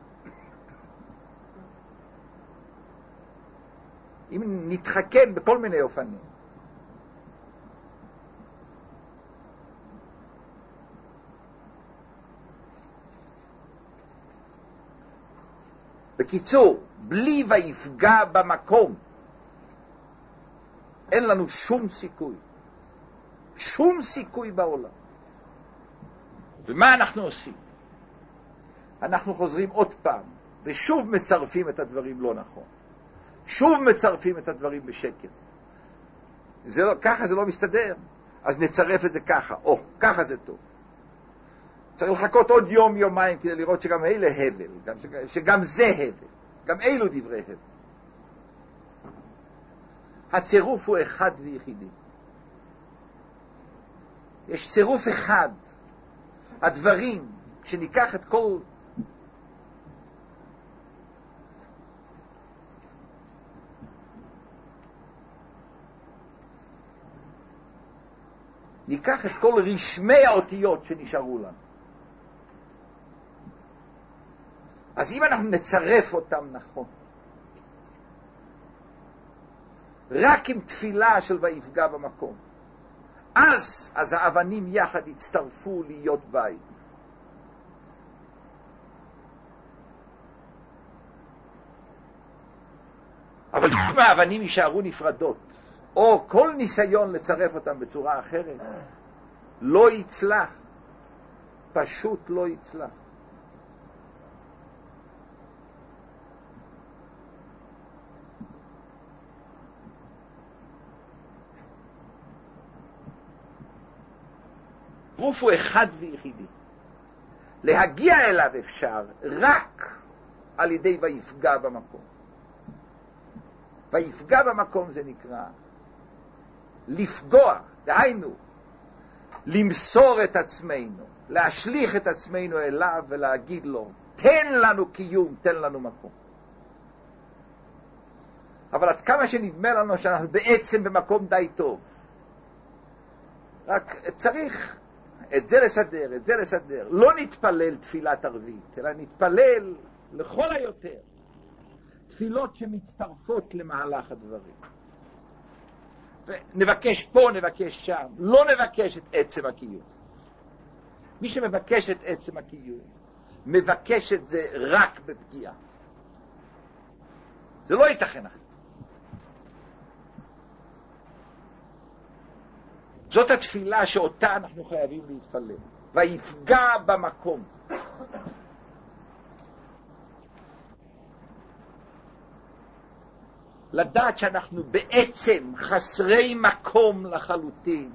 A: אם נתחכם בכל מיני אופנים, בקיצור, בלי ויפגע במקום, אין לנו שום סיכוי. שום סיכוי בעולם. ומה אנחנו עושים? אנחנו חוזרים עוד פעם, ושוב מצרפים את הדברים לא נכון. שוב מצרפים את הדברים בשקר. זה לא, ככה זה לא מסתדר. אז נצרף את זה ככה. או, ככה זה טוב. צריך לחכות עוד יום, יומיים, כדי לראות שגם אלה הבל, גם, שגם זה הבל. גם אלו דברי הבל. הצירוף הוא אחד ויחידי. יש צירוף אחד. הדברים, כשניקח את כל... ניקח את כל רשמי האותיות שנשארו לנו. אז אם אנחנו נצרף אותם נכון, רק עם תפילה של ויפגע במקום, אז, אז האבנים יחד יצטרפו להיות בית. אבל אם האבנים יישארו נפרדות, או כל ניסיון לצרף אותם בצורה אחרת, לא יצלח. פשוט לא יצלח. רוף הוא אחד ויחידי. להגיע אליו אפשר רק על ידי ויפגע במקום. ויפגע במקום זה נקרא לפגוע, דהיינו, למסור את עצמנו, להשליך את עצמנו אליו ולהגיד לו, תן לנו קיום, תן לנו מקום. אבל עד כמה שנדמה לנו שאנחנו בעצם במקום די טוב, רק צריך את זה לסדר, את זה לסדר. לא נתפלל תפילת ערבית, אלא נתפלל לכל היותר תפילות שמצטרפות למהלך הדברים. נבקש פה, נבקש שם, לא נבקש את עצם הקיום. מי שמבקש את עצם הקיום, מבקש את זה רק בפגיעה. זה לא ייתכן אחרת. זאת התפילה שאותה אנחנו חייבים להתפלל. ויפגע במקום. לדעת שאנחנו בעצם חסרי מקום לחלוטין.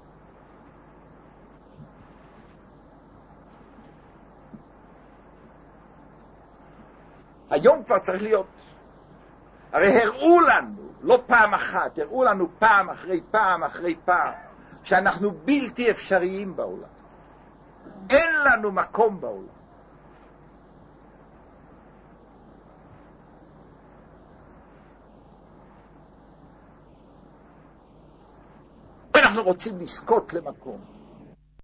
A: היום כבר צריך להיות. הרי הראו לנו, לא פעם אחת, הראו לנו פעם אחרי פעם אחרי פעם, שאנחנו בלתי אפשריים בעולם. אין לנו מקום בעולם. אנחנו רוצים לזכות למקום.